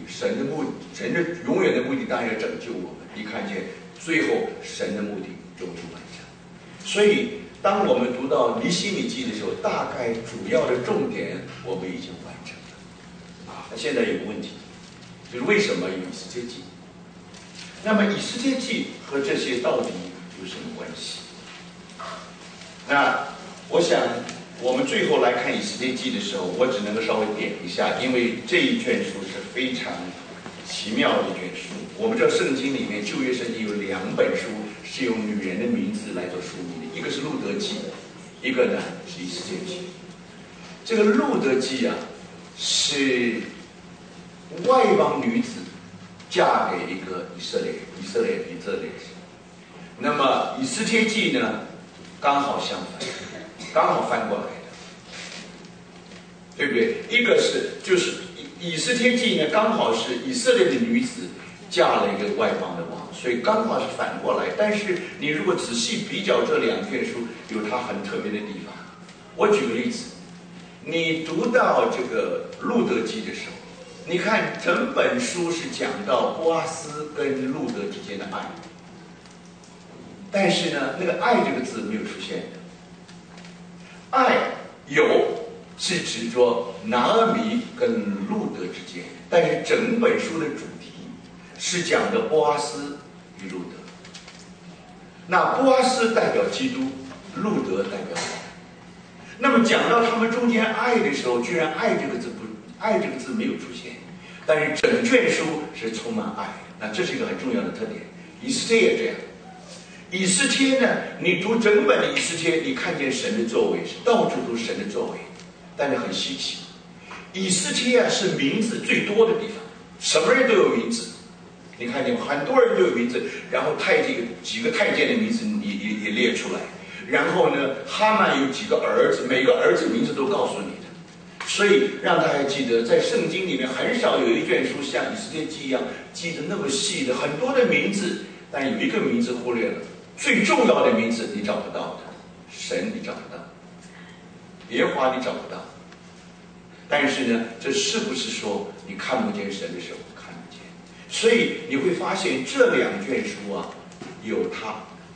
永远的目的当然要拯救我们。你看见最后神的目的终于完成。所以当我们读到尼希米记的时候，大概主要的重点我们已经完成了。那现在有个问题，就是为什么有以斯帖记？那么以斯帖记和这些到底有什么关系？那我想我们最后来看以斯帖记的时候，我只能够稍微点一下，因为这一卷书是非常奇妙的一卷书。我们知道圣经里面，旧约圣经有2本书是用女人的名字来做书名的，一个是路德记，一个呢是以斯帖记。这个路德记啊，是外邦女子嫁给一个以色列人。那么以斯帖记呢，刚好相反，刚好翻过来的，对不对？一个是就是以斯帖记呢，刚好是以色列的女子嫁了一个外邦的王，所以刚好是反过来。但是你如果仔细比较这2卷书，有它很特别的地方。我举个例子，你读到这个路德记的时候，你看整本书是讲到波阿斯跟路德之间的爱，但是呢，那个爱这个字没有出现的。爱是指着拿俄米跟路德之间，但是整本书的主题是讲的波阿斯与路德。那波阿斯代表基督，路德代表爱。那么讲到他们中间爱的时候，居然爱这个字没有出现，但是整卷书是充满爱。那这是一个很重要的特点。以斯帖也这样。以斯帖呢，你读整本的以斯帖，你看见神的作为是到处都是神的作为，但是很稀奇。以斯帖啊是名字最多的地方，什么人都有名字。你看见很多人都有名字，然后几个太监的名字也列出来。然后呢，哈曼有几个儿子，每个儿子名字都告诉你的，所以让大家记得，在圣经里面很少有一卷书像以斯帖记一样记得那么细的很多的名字，但有一个名字忽略了，最重要的名字你找不到的，神你找不到，耶和华你找不到。但是呢，这是不是说你看不见神的时候看不见？所以你会发现这2卷书啊，有它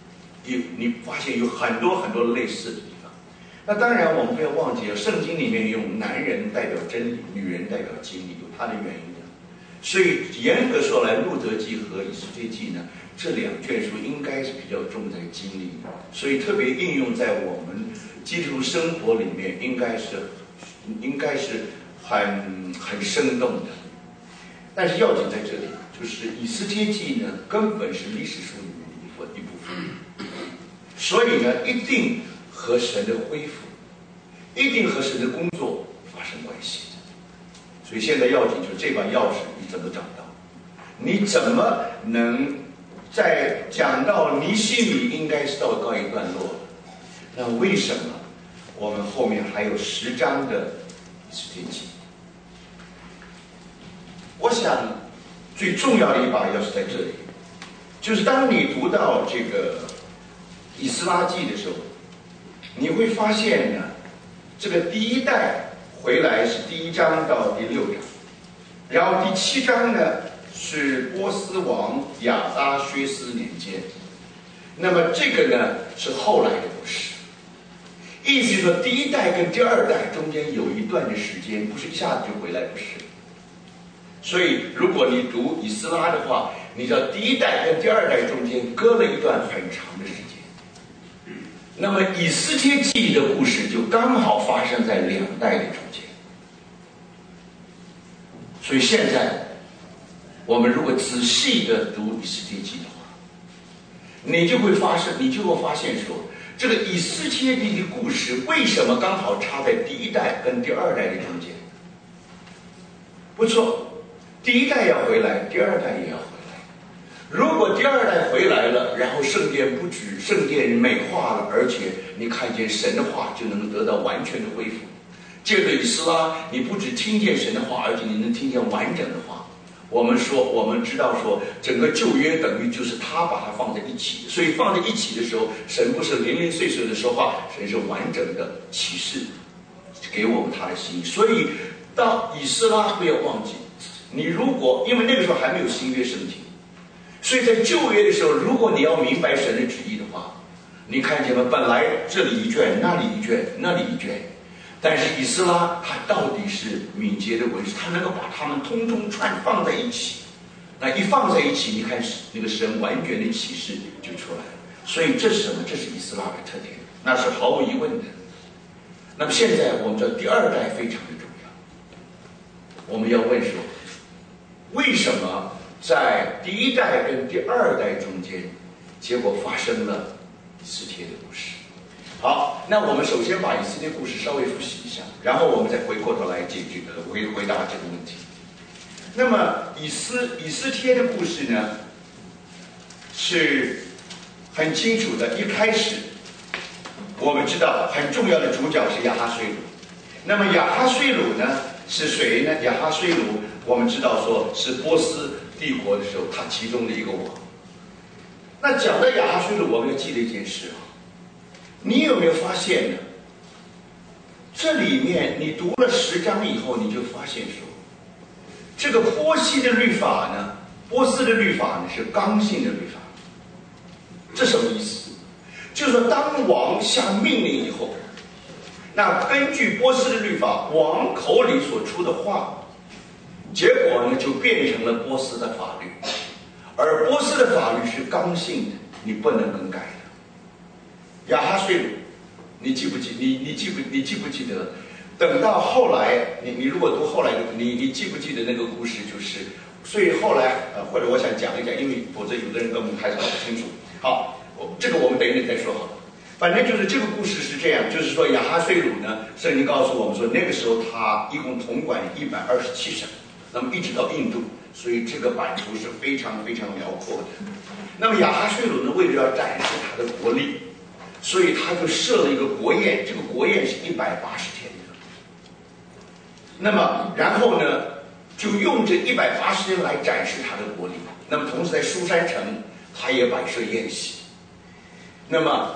你发现有很多很多类似的地方。那当然，我们不要忘记了，圣经里面用男人代表真理，女人代表经历，有它的原因的。所以严格说来，路德记和以斯帖记呢，这两卷书应该是比较重在经历的，所以特别应用在我们基督徒生活里面，应该是很生动的。但是要紧在这里，就是以斯帖记呢，根本是历史书里面的一部分，所以呢，一定和神的恢复，一定和神的工作发生关系的。所以现在要紧就是这把钥匙你怎么找到？你怎么能在讲到你心里应该是到告一段落了？那为什么我们后面还有10章的以斯帖记？我想最重要的一把钥匙在这里，就是当你读到这个以斯拉记的时候，你会发现呢，这个第一代回来是第1章到第6章，然后第7章呢是波斯王亚达薛斯年间，那么这个呢是后来的故事。意思说，第一代跟第2代中间有一段的时间，不是一下子就回来，不是。所以，如果你读以斯拉的话，你知道第一代跟第2代中间隔了一段很长的时间。那么以斯帖记的故事就刚好发生在2代的中间。所以现在，我们如果仔细的读以斯帖记的话，你就会发现说，这个以斯帖记的故事为什么刚好插在第1代跟第2代的中间？不错。第一代要回来，第2代也要回来。如果第2代回来了，然后圣殿不止圣殿美化了，而且你看见神的话就能得到完全的恢复。借着以斯拉，你不止听见神的话，而且你能听见完整的话。我们知道说，整个旧约等于就是他把它放在一起，所以放在一起的时候，神不是零零碎碎的说话，神是完整的启示给我们他的心意。所以到以斯拉不要忘记。你如果因为那个时候还没有新约圣经，所以在旧约的时候，如果你要明白神的旨意的话，你看见吗？本来这里一卷，那里一卷，那里一卷，但是以斯拉他到底是敏捷的文士，他能够把他们通通放在一起。那一放在一起，你看那个神完全的启示就出来了。所以这是什么？这是以斯拉的特点，那是毫无疑问的。那么现在我们知道第2代非常的重要，我们要问说，为什么在第1代跟第2代中间，结果发生了以斯帖的故事？好，那我们首先把以斯帖故事稍微复习一下，然后我们再回过头来回答这个问题。那么以斯帖的故事呢，是很清楚的。一开始我们知道很重要的主角是亚哈水鲁。那么亚哈水鲁呢是谁呢？亚哈水鲁我们知道说是波斯帝国的时候他其中的一个王。那讲到亚哈水鲁，我们要记得一件事啊，你有没有发现呢？这里面你读了10章以后，你就发现说，这个波斯的律法呢是刚性的律法。这什么意思？就是说当王下命令以后，那根据波斯的律法，王口里所出的话，结果呢就变成了波斯的法律。而波斯的法律是刚性的，你不能更改的。亚哈水鲁，你记不记得？等到后来，你如果读后来的，你记不记得那个故事？就是所以后来或者我想讲一讲，因为否则有的人根本还是搞不清楚。好，这个我们等一等再说好了。反正就是这个故事是这样，就是说亚哈水鲁呢，圣经告诉我们说，那个时候他一共统管127省，那么一直到印度，所以这个版图是非常非常辽阔的。那么亚哈水鲁呢，为了要展示他的国力，所以他就设了一个国宴，这个国宴是180天的。那么然后呢，就用这180天来展示他的国力。那么同时在书珊城，他也摆设宴席。那么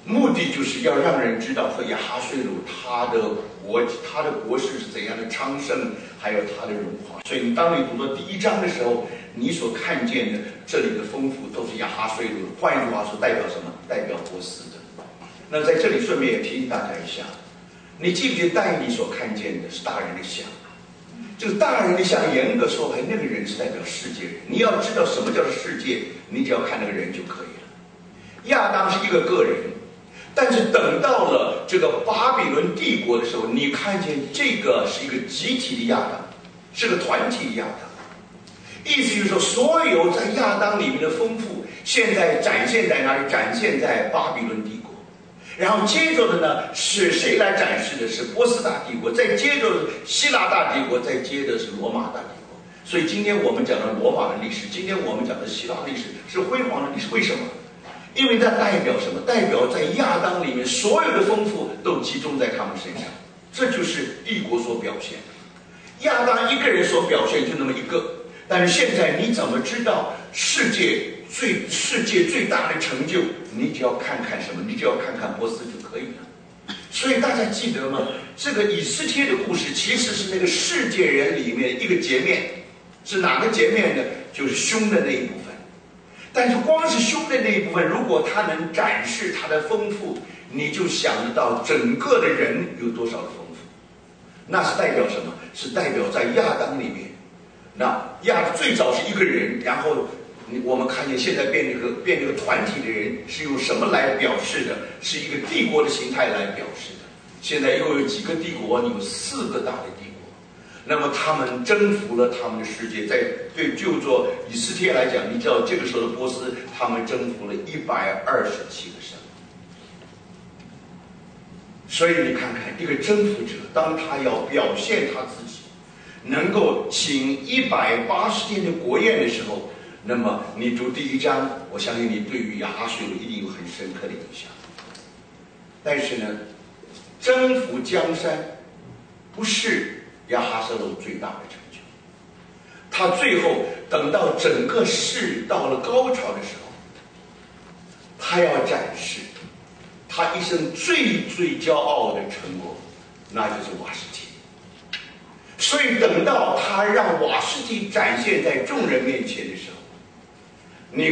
目的就是要让人知道说亚哈水鲁他的国势是怎样的昌盛，还有他的荣华。所以当你读到第1章的时候，你所看见的这里的丰富都是亚哈水鲁。换一句话说，代表什么？代表波斯的。那在这里顺便也提醒大家一下，你记不记得但以理所看见的是大人的像？这个大人的像，严格说来，那个人是代表世界人。你要知道什么叫做世界，你只要看那个人就可以了。亚当是一个个人，但是等到了这个巴比伦帝国的时候，你看见这个是一个集体的亚当，是个团体的亚当。意思就是说，所有在亚当里面的丰富，现在展现在哪里？展现在巴比伦帝国。然后接着的呢，是谁来展示的？是波斯大帝国，再接着希腊大帝国，再接着是罗马大帝国。所以今天我们讲的罗马的历史，今天我们讲的希腊历史是辉煌的历史。为什么？因为它代表什么？代表在亚当里面所有的丰富都集中在他们身上，这就是帝国所表现的。亚当一个人所表现就那么一个，但是现在你怎么知道世界最大的成就？你只要看看什么？你只要看看波斯就可以了。所以大家记得吗？这个以斯帖的故事其实是那个世界人里面一个截面，是哪个截面呢？就是凶的那一部分。但是光是凶的那一部分，如果它能展示它的丰富，你就想得到整个的人有多少的丰富。那是代表什么？是代表在亚当里面，那最早是一个人，然后我们看见现在变这个团体的人是用什么来表示的？是一个帝国的形态来表示的。现在一共有几个帝国？有4个大的帝国。那么他们征服了他们的世界，就做以斯帖来讲，你知道这个时候的波斯，他们征服了127个省。所以你看看一个征服者，当他要表现他自己，能够请180天的国宴的时候，那么你读第1章，我相信你对于亚哈水鲁一定有很深刻的影响。但是呢，征服江山不是亚哈水鲁最大的成就。他最后等到整个事到了高潮的时候，他要展示他一生最骄傲的成果，那就是瓦实提。所以等到他让瓦实提展现在众人面前的时候，你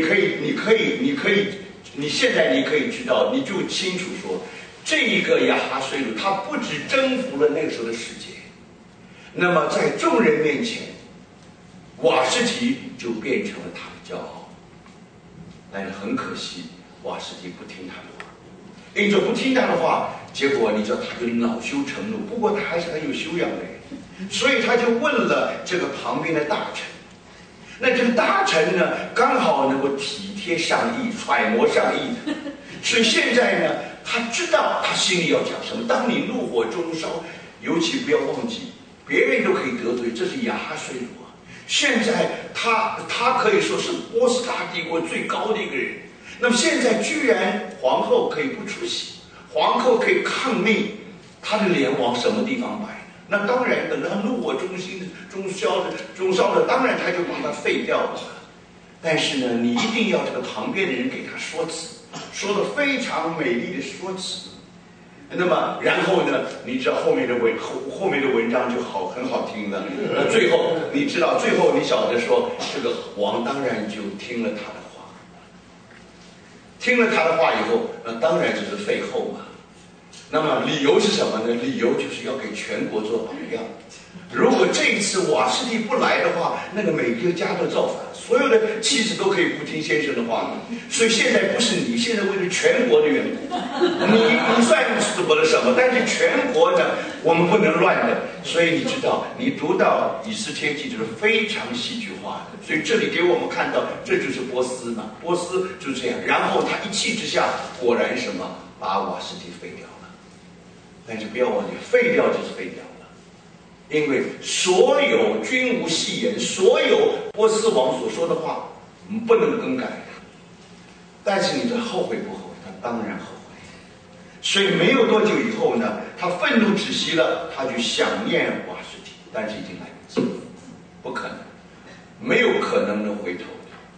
现在你可以知道，你就清楚说，这一个亚哈水鲁他不只征服了那个时候的世界，那么在众人面前，瓦实提就变成了他的骄傲。但是很可惜，瓦实提不听他的话，因着不听他的话，结果你知道他就恼羞成怒。不过他还是很有修养的人，所以他就问了这个旁边的大臣。那这个大臣呢，刚好能够体贴上意，揣摩上意，所以现在呢，他知道他心里要讲什么。当你怒火中烧，尤其不要忘记，别人都可以得罪，这是亚哈水鲁啊。现在他可以说是波斯大帝国最高的一个人，那么现在居然皇后可以不出席，皇后可以抗命，他的脸往什么地方摆？那当然，等到他怒火中烧的，当然他就把他废掉了。但是呢，你一定要这个旁边的人给他说辞，说的非常美丽的说辞。那么，然后呢，你知道后面的文章就很好听了。最后你知道，最后你晓得说，这个王当然就听了他的话。听了他的话以后，那当然就是废后嘛。那么理由是什么呢？理由就是要给全国做榜样。如果这一次瓦实提不来的话，那个每个家都造反，所有的妻子都可以不听先生的话。所以现在不是你，现在为了全国的缘故，你算是我的什么？但是全国呢，我们不能乱的。所以你知道，你读到以斯帖记就是非常戏剧化的。所以这里给我们看到，这就是波斯嘛，波斯就这样。然后他一气之下，果然什么，把瓦实提废掉了。但是不要忘记，废掉就是废掉了，因为所有君无戏言，所有波斯王所说的话，我们不能更改。但是你这后悔不后悔？他当然后悔。所以没有多久以后呢，他愤怒止息了，他就想念瓦实提，但是已经来不及了，不可能，没有可能能回头的。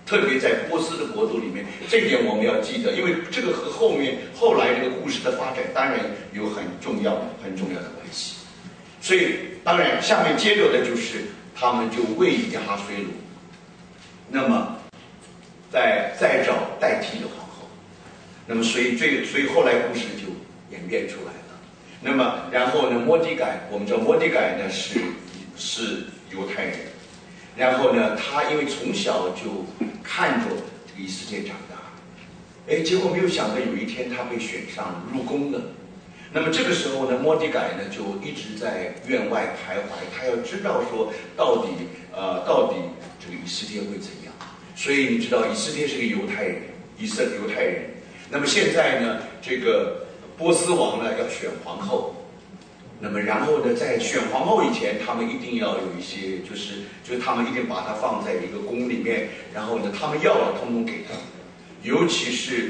特别在波斯的国度里面，这一点我们要记得，因为这个和后来这个故事的发展当然有很重要的关系。所以当然下面接着的就是他们就为亚哈水鲁，那么再找代替的皇后，那么所以后来故事就演变出来了。那么然后呢，摩底改，我们知道摩底改呢是犹太人。然后呢，他因为从小就看着这个以斯帖长大，结果没有想到有一天他被选上入宫了。那么这个时候呢，摩底改呢就一直在院外徘徊，他要知道说到底这个以斯帖会怎样。所以你知道以斯帖是个犹太人，犹太人。那么现在呢，这个波斯王呢要选皇后。那么然后呢，在选皇后以前，他们一定要有一些，就是他们一定把它放在一个宫里面，然后呢，他们要的通通给他，尤其是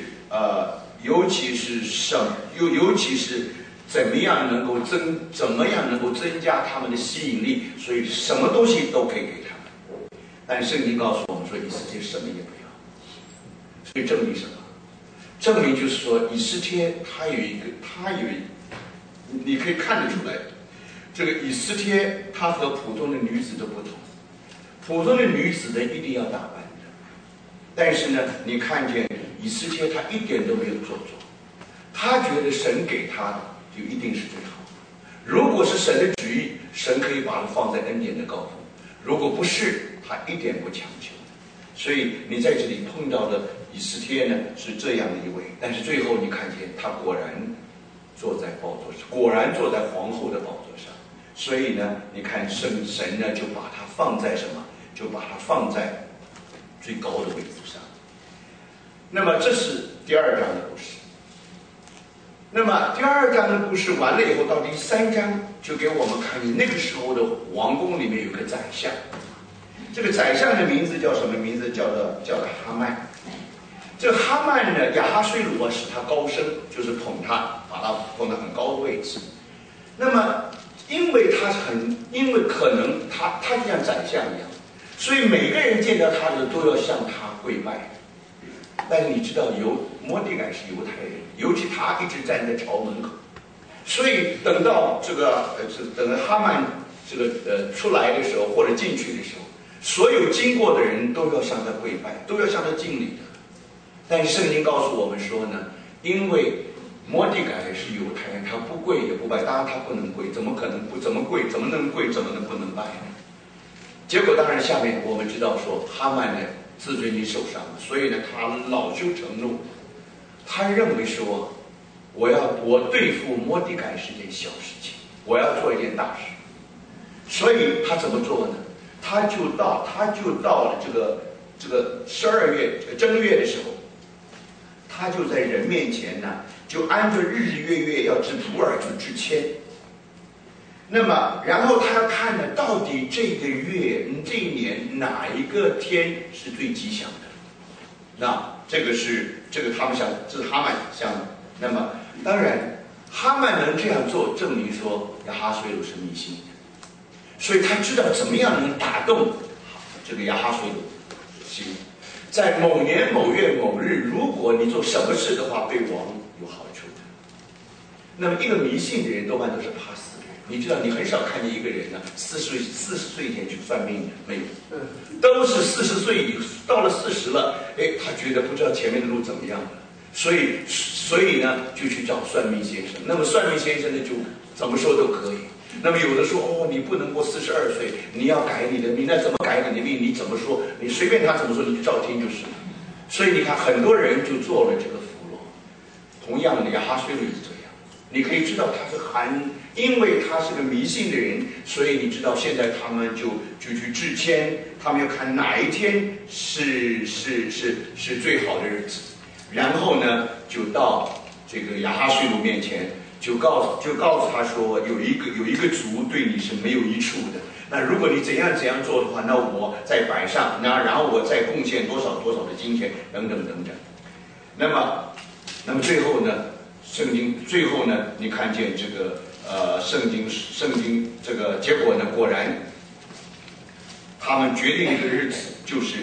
怎么样能够增加他们的吸引力，所以什么东西都可以给他们。但圣经告诉我们说，以斯帖什么也不要，所以证明什么？证明就是说，以斯帖他有一个。你可以看得出来，这个以斯帖她和普通的女子都不同。普通的女子呢一定要打扮的，但是呢，你看见以斯帖她一点都没有做作，她觉得神给她的就一定是最好的。如果是神的旨意，神可以把它放在恩典的高峰；如果不是，他一点不强求。所以你在这里碰到的以斯帖呢是这样的一位，但是最后你看见他果然坐在宝座上，果然坐在皇后的宝座上。所以呢，你看神呢就把它放在什么？就把它放在最高的位置上。那么这是第二章的故事。那么第二章的故事完了以后，到第三章就给我们看见那个时候的王宫里面有个宰相。这个宰相的名字叫什么名字？叫做哈曼。这个哈曼呢，亚哈水鲁使他高升，就是捧他，把他捧到很高的位置。那么因为可能他就像宰相一样，所以每个人见到他的都要向他跪拜。但是你知道，摩底改是犹太人，尤其他一直站在朝门口，所以等到等到哈曼出来的时候，或者进去的时候，所有经过的人都要向他跪拜，都要向他敬礼的。但是圣经告诉我们说呢，因为摩底改是犹太人，他不跪也不拜，当然他不能跪，怎么能跪？怎么能跪？怎么能不能拜呢？结果当然下面我们知道说，哈曼呢自尊心受伤了，所以呢他恼羞成怒，他认为说我对付摩底改是件小事情，我要做一件大事。所以他怎么做呢？他就到了这个12月正月的时候，他就在人面前呢，就按照日日月月要制普洱，就制签。那么然后他要看呢，到底这个月这一年哪一个天是最吉祥的？那这个他们想，这是哈曼想。那么当然哈曼能这样做，证明说亚哈水鲁是迷信的，所以他知道怎么样能打动这个亚哈水鲁心。在某年某月某日，如果你做什么事的话，对王有好处的。那么一个迷信的人多半都是怕死的人。你知道，你很少看见一个人呢40岁以前去算命的，没有，都是40岁到了40了，他觉得不知道前面的路怎么样了，所以呢就去找算命先生。那么算命先生呢就怎么说都可以。那么有的说你不能过42岁，你要改你的命，那怎么改你的命？你怎么说？你随便他怎么说，你就照听就是了。所以你看，很多人就做了这个符箓。同样的，亚哈水鲁是这样。你可以知道他是因为他是个迷信的人，所以你知道现在他们就去制签，他们要看哪一天是最好的日子，然后呢就到这个亚哈水鲁面前。就告诉他说，有一个族对你是没有益处的。那如果你怎样做的话，那我再摆上，然后我再贡献多少的金钱，等等。那么最后呢，最后呢，你看见这个圣经这个结果呢，果然他们决定一个日子，就是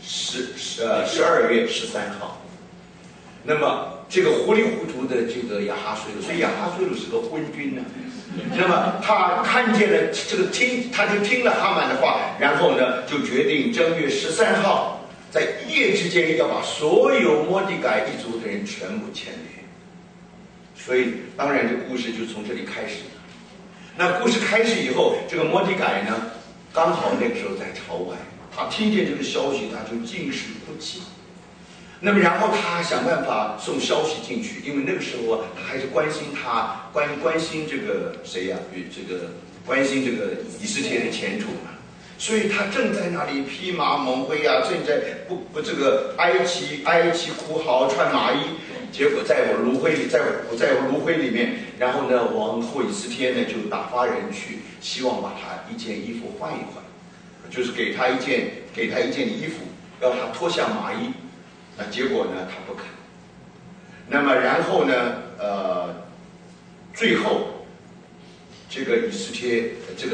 12月13号。那么这个糊里糊涂的这个亚哈水鲁，所以亚哈水鲁是个昏君呢。那么他看见了这个他就听了哈曼的话，然后呢就决定正月13号在一夜之间要把所有摩底改一族的人全部牵连。所以当然这个故事就从这里开始了。那故事开始以后，这个摩底改呢刚好那个时候在朝外，他听见这个消息，他就尽是哭泣。那么然后他想办法送消息进去，因为那个时候他还是关心关心这个谁呀、关心这个以斯帖的前途嘛。所以他正在那里披麻蒙灰啊，正在这个哀戚哭嚎，穿麻衣。结果在炉灰里面，然后呢，王后以斯帖呢就打发人去，希望把他一件衣服换一换，就是给他一件衣服，要他脱下麻衣。那结果呢，他不肯。那么然后呢，最后这个以斯帖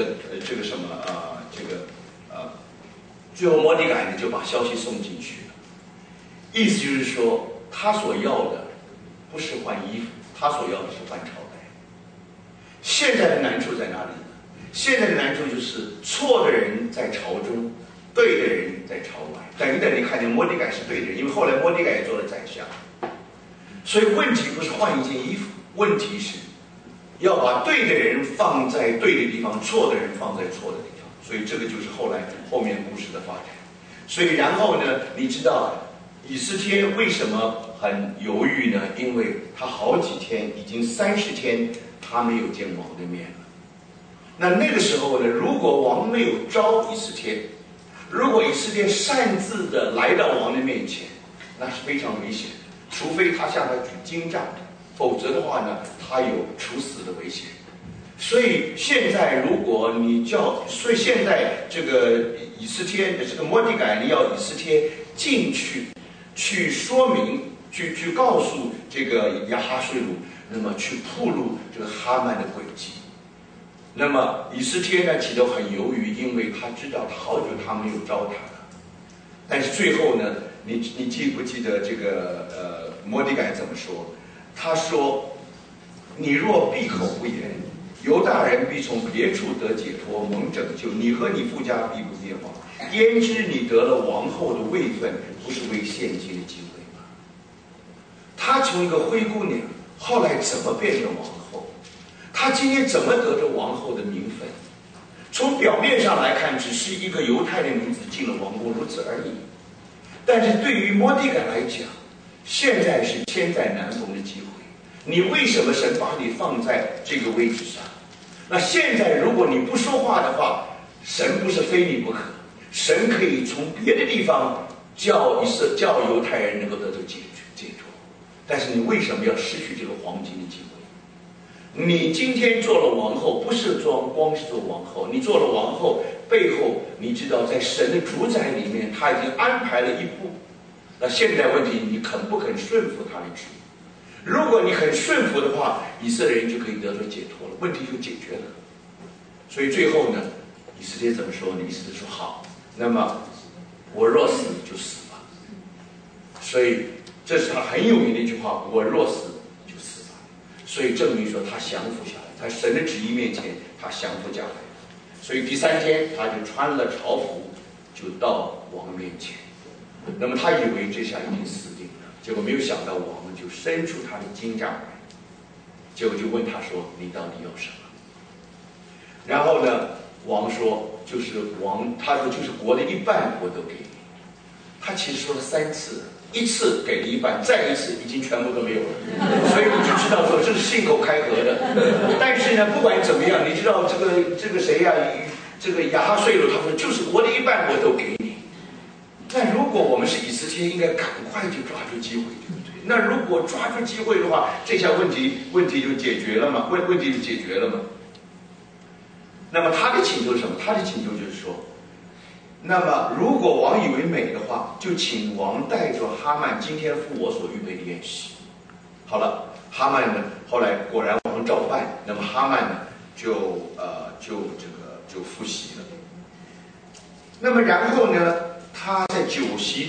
最后摩底改呢就把消息送进去了，意思就是说他所要的不是换衣服，他所要的是换朝代。现在的难处在哪里呢？现在的难处就是错的人在朝中，对的人在朝外。等一等，你看见摩底改是对的人，因为后来摩底改也做了宰相。所以问题不是换一件衣服，问题是要把对的人放在对的地方，错的人放在错的地方。所以这个就是后面故事的发展。所以然后呢，你知道以斯帖为什么很犹豫呢？因为他好几天，已经30天，他没有见王的面了。那个时候呢，如果王没有招以斯帖，如果以斯帖擅自的来到王的面前，那是非常危险的，除非他向他举金杖，否则的话呢，他有处死的危险。所以现在所以现在这个以斯帖的这个摩底改，你要以斯帖进去说明，去告诉这个亚哈水鲁，那么去铺路这个哈曼的诡计。那么以斯帖呢，其实很犹豫，因为他知道好久他没有招他了。但是最后呢，你记不记得这个摩底改怎么说？他说：“你若闭口不言，犹大人必从别处得解脱，蒙拯救，你和你父家必不灭亡。焉知你得了王后的位分，不是为现今的机会吗？”他从一个灰姑娘，后来怎么变成王后？他今天怎么得着王后的名分？从表面上来看，只是一个犹太的女子进了王宫，如此而已。但是对于摩底改来讲，现在是千载难逢的机会。你为什么神把你放在这个位置上？那现在如果你不说话的话，神不是非你不可，神可以从别的地方叫犹太人能够得到解脱。但是你为什么要失去这个黄金的机会？你今天做了王后，不是光是做王后，你做了王后背后，你知道在神的主宰里面，他已经安排了一步。那现在问题，你肯不肯顺服他的旨意？如果你很顺服的话，以色列人就可以得到解脱了，问题就解决了。所以最后呢，以色列怎么说呢？以色列说好，那么我若死就死吧。所以这是他很有名的一句话：我若死就死吧。所以证明说他降服下来，在神的旨意面前，他降服下来。所以第3天，他就穿了朝服，就到王面前。那么他以为这下已经死定了，结果没有想到王就伸出他的金杖来，结果就问他说：“你到底要什么？”然后呢，王说：“他说就是国的一半我都给你。”他其实说了3次，一次给了一半，再一次已经全部都没有了。所以你就知道说这是信口开河的。但是呢，不管怎么样，你知道这个谁呀？这个亚哈水鲁他说就是国的一半我都给你。那如果我们是以斯帖，应该赶快就抓住机会，对不对？那如果抓住机会的话，这下问题就解决了嘛？问题就解决了嘛？那么他的请求是什么？他的请求就是说，那么如果王以为美的话，就请王带着哈曼今天赴我所预备的宴席。好了，哈曼呢，后来果然王照办，那么哈曼呢就赴席了。那么然后呢， 他在酒席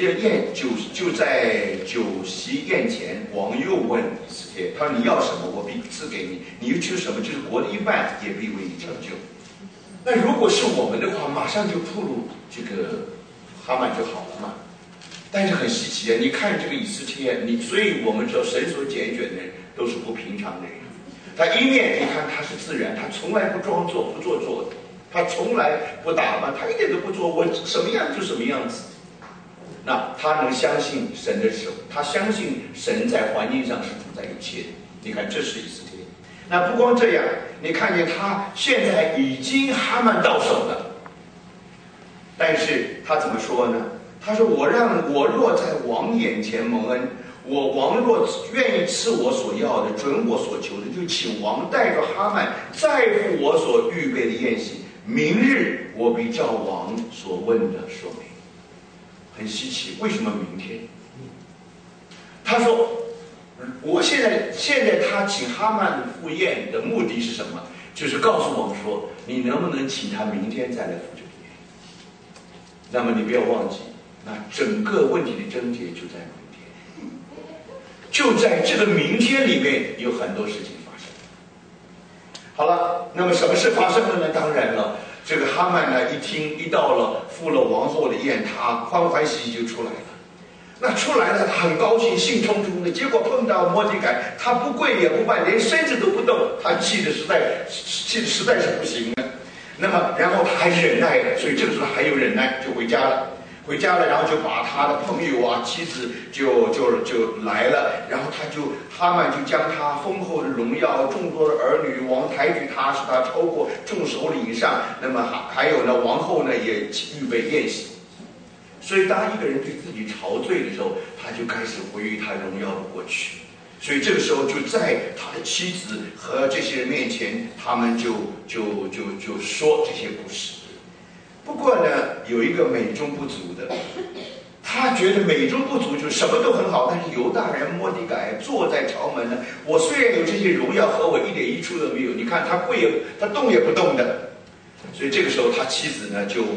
宴前，王又问以斯帖，他说你要什么，我必赐给你；你又求什么，就是国的一半，也必为你成就。那如果是我们的话，马上就铺路这个哈曼就好了嘛。但是很稀奇啊，你看这个以斯帖，所以我们知道神所拣选的人都是不平常的人。他一面你看他是自然，他从来不装作不做作的，他从来不打扮，他一点都不做，我什么样就什么样子。那他能相信神的手，他相信神在环境上是主宰一切的。你看这是以斯帖。那不光这样，你看见他现在已经哈曼到手了，但是他怎么说呢？他说我若在王眼前蒙恩，王若愿意赐我所要的，准我所求的，就请王带着哈曼再赴我所预备的宴席，明日我必照王所问的说明。很稀奇，为什么明天？他说我现在他请哈曼赴宴的目的是什么？就是告诉王说，你能不能请他明天再来赴这个宴？那么你不要忘记，那整个问题的症结就在明天，就在这个明天里面有很多事情发生。好了，那么什么事发生了呢？当然了，这个哈曼呢一到了赴了王后的宴，他欢欢喜喜就出来了。那出来了，他很高兴，兴冲冲的。结果碰到摩底改，他不跪也不拜，连身子都不动，他气的实在是不行了。那么，然后他还忍耐了，所以这个时候还有忍耐，就回家了。然后就把他的朋友啊、妻子就来了，然后哈曼就将他丰厚的荣耀、众多的儿女，王抬举他，使他超过众首领以上。那么还有呢，王后呢也预备宴席。所以当一个人对自己陶醉的时候，他就开始回忆他荣耀的过去。所以这个时候就在他的妻子和这些人面前，他们就说这些故事。不过呢，有一个美中不足的，他觉得美中不足就什么都很好，但是犹大人摩底改坐在朝门呢，我虽然有这些荣耀，和我一点益处都没有。你看他动也不动的。所以这个时候他妻子呢就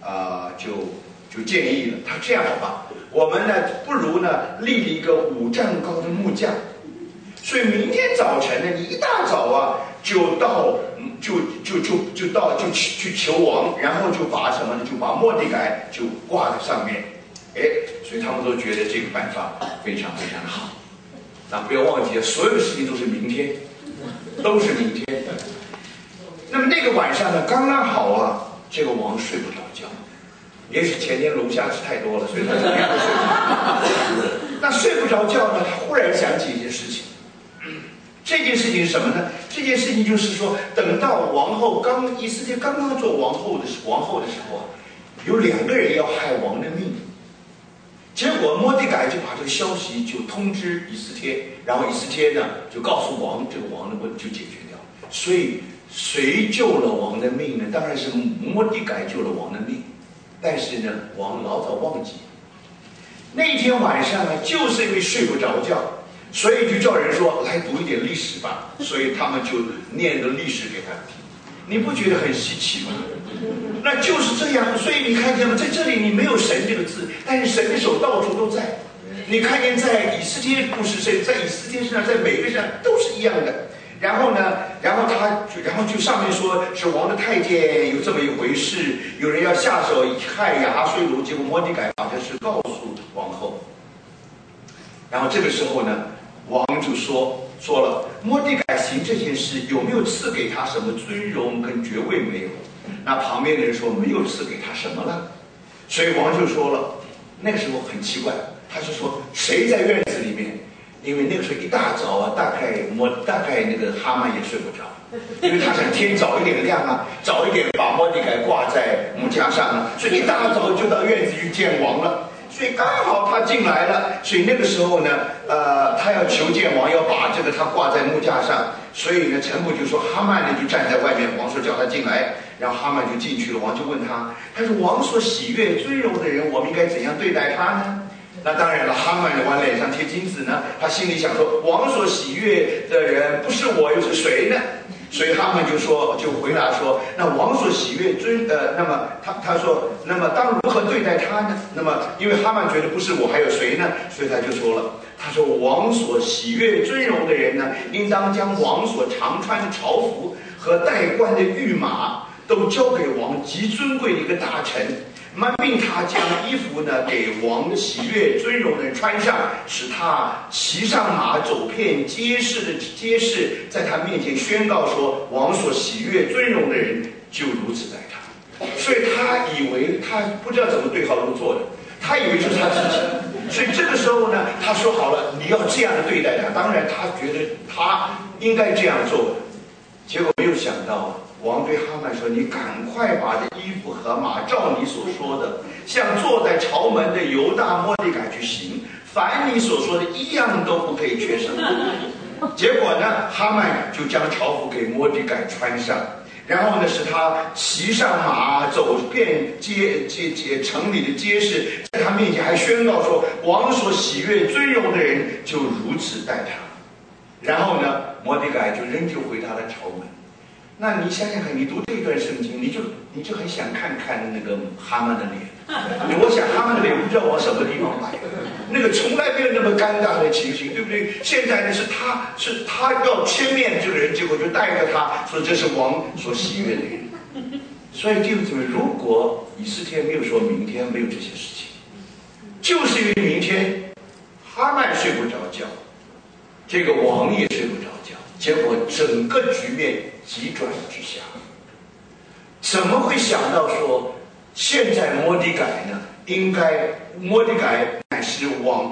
建议了，他这样好吧，我们呢不如呢立了一个5丈高的木架，所以明天早晨呢，你一大早啊就去求王，然后就把什么呢？就把末底改就挂在上面，所以他们都觉得这个办法非常非常好。那不要忘记，所有的事情都是明天，都是明天。那么那个晚上呢，刚刚好啊，这个王睡不着觉。也许前天龙虾吃太多了，所以他怎么样都睡不着。那睡不着觉呢，他忽然想起一件事情。这件事情是什么呢？这件事情就是说，等到以斯帖刚刚做王后的时候，有2个人要害王的命。结果末底改就把这个消息就通知以斯帖，然后以斯帖呢就告诉王，这个王的问题就解决掉。所以谁救了王的命呢？当然是末底改救了王的命。但是呢，王老早忘记那天晚上呢，就是因为睡不着觉，所以就叫人说来读一点历史吧。所以他们就念个历史给他听。你不觉得很稀奇吗？那就是这样。所以你看见吗？在这里你没有神这个字，但是神的手到处都在。你看见在以斯帖故事上，在以斯帖身上，在每个人身上都是一样的。然后就上面说是王的太监有这么一回事，有人要下手害亚哈随鲁，结果末底改把这事告诉王后。然后这个时候呢，王就说了，末底改行这件事有没有赐给他什么尊荣跟爵位没有？那旁边的人说没有赐给他什么了。所以王就说了，那个时候很奇怪，他就说谁在院子里面？因为那个时候一大早啊，大概那个哈曼也睡不着，因为他想天早一点亮啊，早一点把末底改挂在木架上了，所以一大早就到院子去见王了。所以刚好他进来了，所以那个时候呢，他要求见王，要把这个他挂在木架上。所以呢，臣仆就说哈曼呢就站在外面，王说叫他进来，然后哈曼就进去了。王就问他说王所喜悦尊荣的人，我们应该怎样对待他呢？那当然了，哈曼往脸上贴金子呢，他心里想说，王所喜悦的人不是我又是谁呢？ 所以哈曼就回答说，那王所喜悦那么他说，那么当如何对待他呢？那么因为哈曼觉得不是我还有谁呢？所以他就说了，他说王所喜悦尊荣的人呢，应当将王所常穿的朝服和戴冠的御马都交给王极尊贵的一个大臣。命他将衣服呢给王喜悦尊荣的人穿上，使他骑上马走遍街市，在他面前宣告说，王所喜悦尊荣的人就如此待他。所以他以为他不知道怎么对号入座的，他以为就是他自己。所以这个时候呢，他说好了，你要这样的对待他。当然他觉得他应该这样做，结果没有想到王对哈曼说，你赶快把这衣服和马照你所说的，像坐在朝门的犹大末底改去行，凡你所说的一样都不可以缺少。结果呢，哈曼就将朝服给末底改穿上，然后呢，使他骑上马走遍城里的街市，在他面前还宣告说，王所喜悦尊荣的人就如此待他。然后呢，末底改就仍旧回他的朝门。那你想想看，你读这一段圣经，你就很想看看那个哈曼的脸。我想哈曼的脸不知道往什么地方摆，那个从来没有那么尴尬的情形，对不对？现在呢是他要牵面这个人，结果就带着他说这是王所喜悦的人。所以弟兄姊妹，如果以斯帖没有说明天没有这些事情，就是因为明天哈曼睡不着觉，这个王也睡不着觉，结果整个局面急转直下。怎么会想到说现在末底改呢？末底改乃是王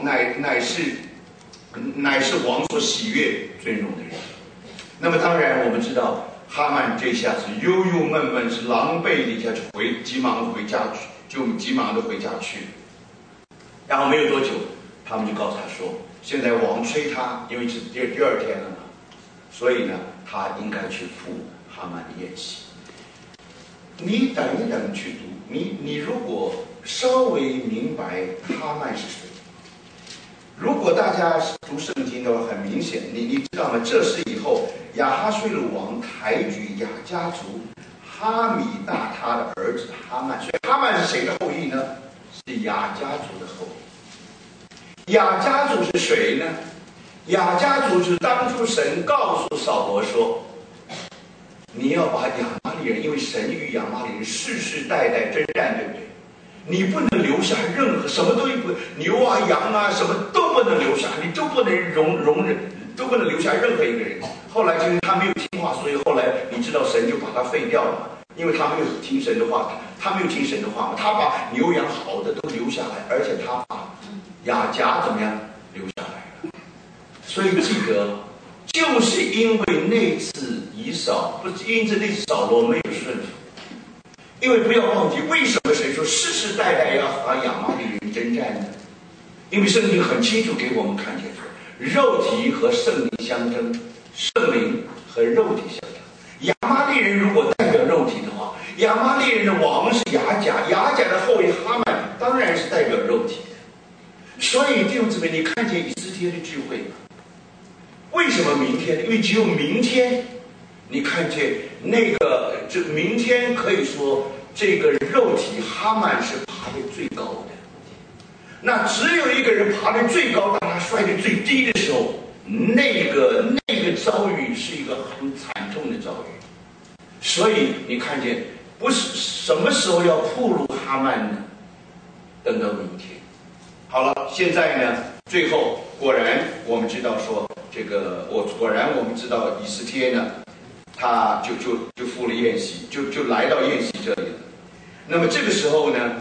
所喜悦尊荣的人。那么当然我们知道，哈曼这下子忧忧闷闷，是狼狈地急忙回家去，就急忙的回家去。然后没有多久，他们就告诉他说，现在王催他，因为是第二天了嘛，所以呢，他应该去赴哈曼的宴席。你等一等去读，你如果稍微明白哈曼是谁，如果大家读圣经的话，很明显，你知道吗？这是以后亚哈随鲁王抬举亚家族哈米大他的儿子哈曼，所以哈曼是谁的后裔呢？是亚家族的后裔。亚家族是谁呢？亚家族是当初神告诉扫罗说，你要把亚玛力人，因为神与亚玛力人世世代代征战，对不对？你不能留下任何什么都不，牛啊羊啊什么都不能留下，你都不能容忍，都不能留下任何一个人。后来就是他没有听话，所以后来你知道神就把他废掉了嘛，因为他没有听神的话，他没有听神的话嘛，他把牛羊好的都留下来，而且他把亚甲怎么样留下来了。所以记得，就是因为那次以扫，不是因着那次扫罗没有顺服。因为不要忘记，为什么神说世世代代要和亚玛力人征战呢？因为圣经很清楚给我们看见说，肉体和圣灵相争，圣灵和肉体相争。亚玛力人如果代表肉体的话，亚玛力人的王是亚甲，亚甲的后裔哈曼当然是代表肉体的。所以弟兄姊妹，你看见以斯帖的智慧吗？为什么明天？因为只有明天，你看见这明天可以说这个肉体哈曼是爬得最高的。那只有一个人爬得最高，当他摔得最低的时候，那个遭遇是一个很惨痛的遭遇。所以你看见，不是什么时候要暴露哈曼呢？等到明天。好了，现在呢，最后果然我们知道说我们知道以斯帖呢，他就赴了宴席，就来到宴席这里了。那么这个时候呢，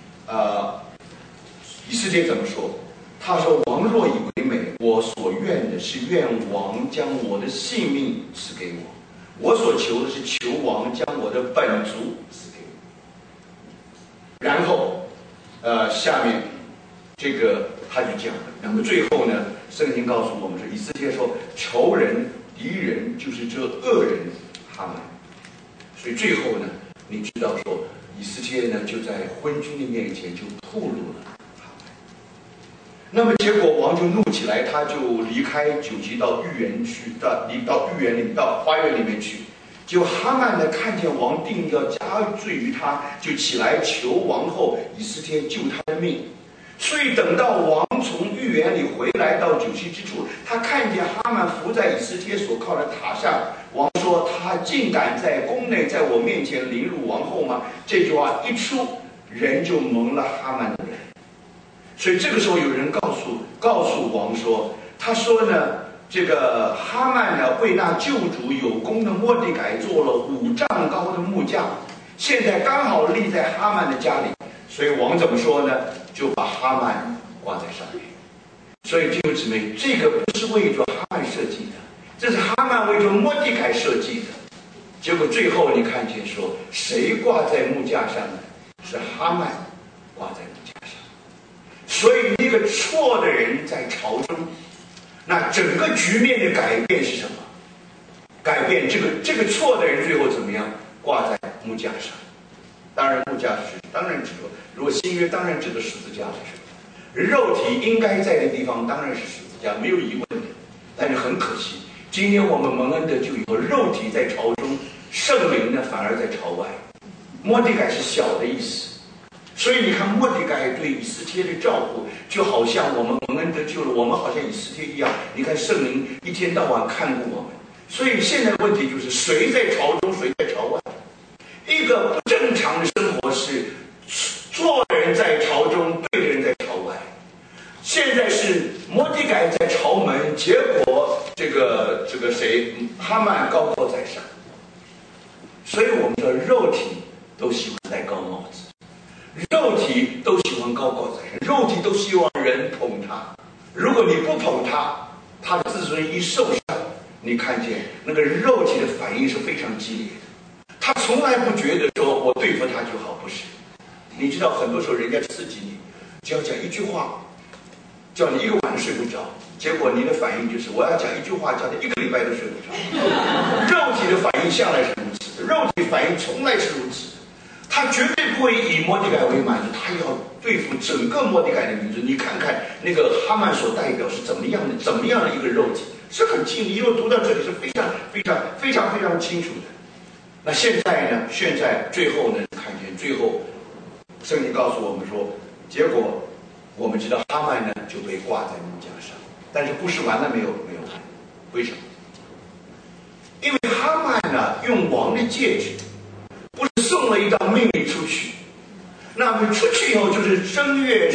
以斯帖怎么说？他说：“王若以为美，我所愿的是愿王将我的性命赐给我；我所求的是求王将我的本族赐给我。”然后，下面这个他就讲了。那么最后呢，圣经告诉我们说，以斯帖说：“仇人、敌人就是这恶人哈曼。”所以最后呢，你知道说，以斯帖呢就在昏君的面前就暴露了哈曼。 那么结果王就怒起来，他就离开酒席到御园去，到御园里，到花园里面去。结果哈曼呢看见王定要加罪于他，就起来求王后以斯帖救他的命。所以等到王从御园里回来到酒席之处，他看见哈曼伏在以斯帖所靠的塔上。王说：“他竟敢在宫内在我面前凌辱王后吗？”这句话一出，人就蒙了哈曼的脸。所以这个时候有人告诉王说，他说呢，这个哈曼呢为那救主有功的末底改做了5丈高的木架，现在刚好立在哈曼的家里。所以王怎么说呢？就把哈曼挂在上面。所以弟兄姊妹，这个不是为着哈曼设计的，这是哈曼为着末底改设计的。结果最后你看见说，谁挂在木架上呢？是哈曼挂在木架上。所以那个错的人在朝中，那整个局面的改变是什么？改变这个错的人最后怎么样？挂在木架上。当然，木架是当然指的，如果新约当然指的十字架来说，肉体应该在的地方当然是十字架，没有疑问的。但是很可惜，今天我们蒙恩得救以后，肉体在朝中，圣灵呢反而在朝外。末底改是小的意思，所以你看末底改对以斯帖的照顾，就好像我们蒙恩得救了，我们好像以斯帖一样。你看圣灵一天到晚看顾我们，所以现在问题就是谁在朝中，谁在朝外。一个不正常的生活是错的人在朝中，对的人在朝外。现在是末底改在朝门，结果这个谁哈曼高高在上。所以我们说肉体都喜欢戴高帽子，肉体都喜欢高高在上，肉体都希望人捧他。如果你不捧他，他的自尊一受伤，你看见那个肉体的反应是非常激烈的。他从来不觉得说我对付他就好，不是？你知道很多时候人家刺激你，只要讲一句话，叫你一个晚上睡不着，结果你的反应就是我要讲一句话，叫你1个礼拜都睡不着。肉体的反应向来是如此的，肉体反应从来是如此的。他绝对不会以末底改为满足，他要对付整个末底改的民族。你看看那个哈曼所代表是怎么样的一个肉体，是很清楚，因为读到这里是非常清楚的。那现在呢？现在最后呢？看见最后，圣经告诉我们说，结果我们知道哈曼呢就被挂在木架上，但是故事完了没有？没有完。为什么？因为哈曼呢用王的戒指，不是送了一道命令出去，那么出去以后就是12月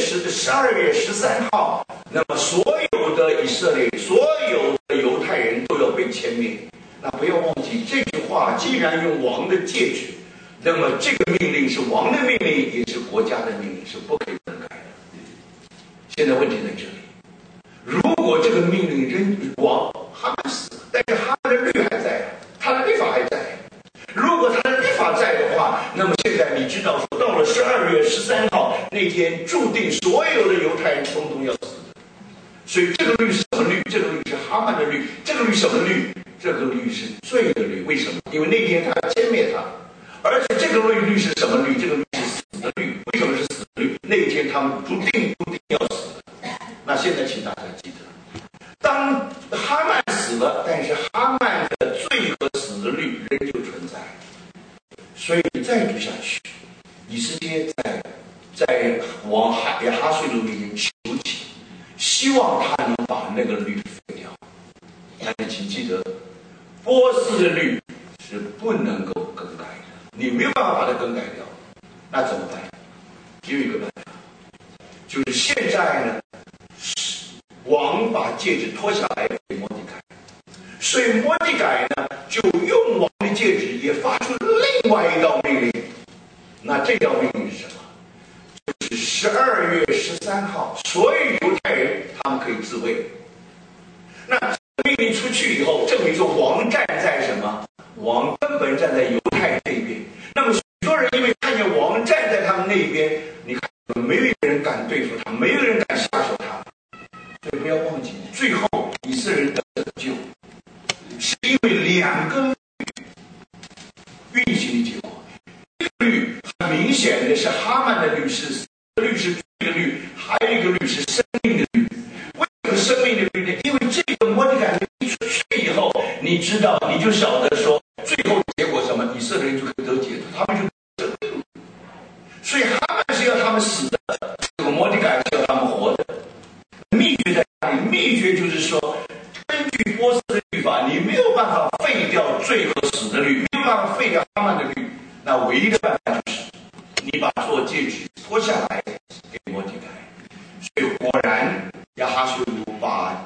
13号，那么所有的以色列、所有的犹太人都要被歼灭。那不要忘记这句话，既然用王的戒指，那么这个命令是王的命令，也是国家的命令，是不可以更改的。现在问题在这里，如果这个命令王哈曼死了，但是哈曼的律还在，他的律法还在。如果他的律法在的话，那么现在你知道说，到了12月13号那天，注定所有的犹太人统统要死的。所以这个律是什么律？这个律是哈曼的律。这个律什么律？这个律是罪的律。为什么？因为那天他要歼灭他，而且这个律是什么律？这个律是死的律。为什么是死的律？那一天他们注定要死的。那现在请大家记得，当哈曼死了，但是哈曼的罪和死的律仍旧存在。所以再读下去，以斯帖在往亚哈随鲁面前求情，希望他能把那个律废掉。但是请记得，波斯的律是不能够更改的，你没有办法把它更改掉。那怎么办？只有一个办法，就是现在呢，王把戒指脱下来给末底改，所以末底改呢就用王的戒指也发出另外一道命令。那这道命令是什么？就是12月13号，所有犹太人他们可以自卫。那命令出去以后，证明说王站在什么？王根本站在犹太人那边。那么许多人因为看见王站在他们那边，你看没有人敢对付他，没有人敢下手他。所以不要忘记，最后以色列人得救，是因为2个运行的结果。一个律很明显的是哈曼的律，是死的律，是罪的律；还有一个律是生命的律。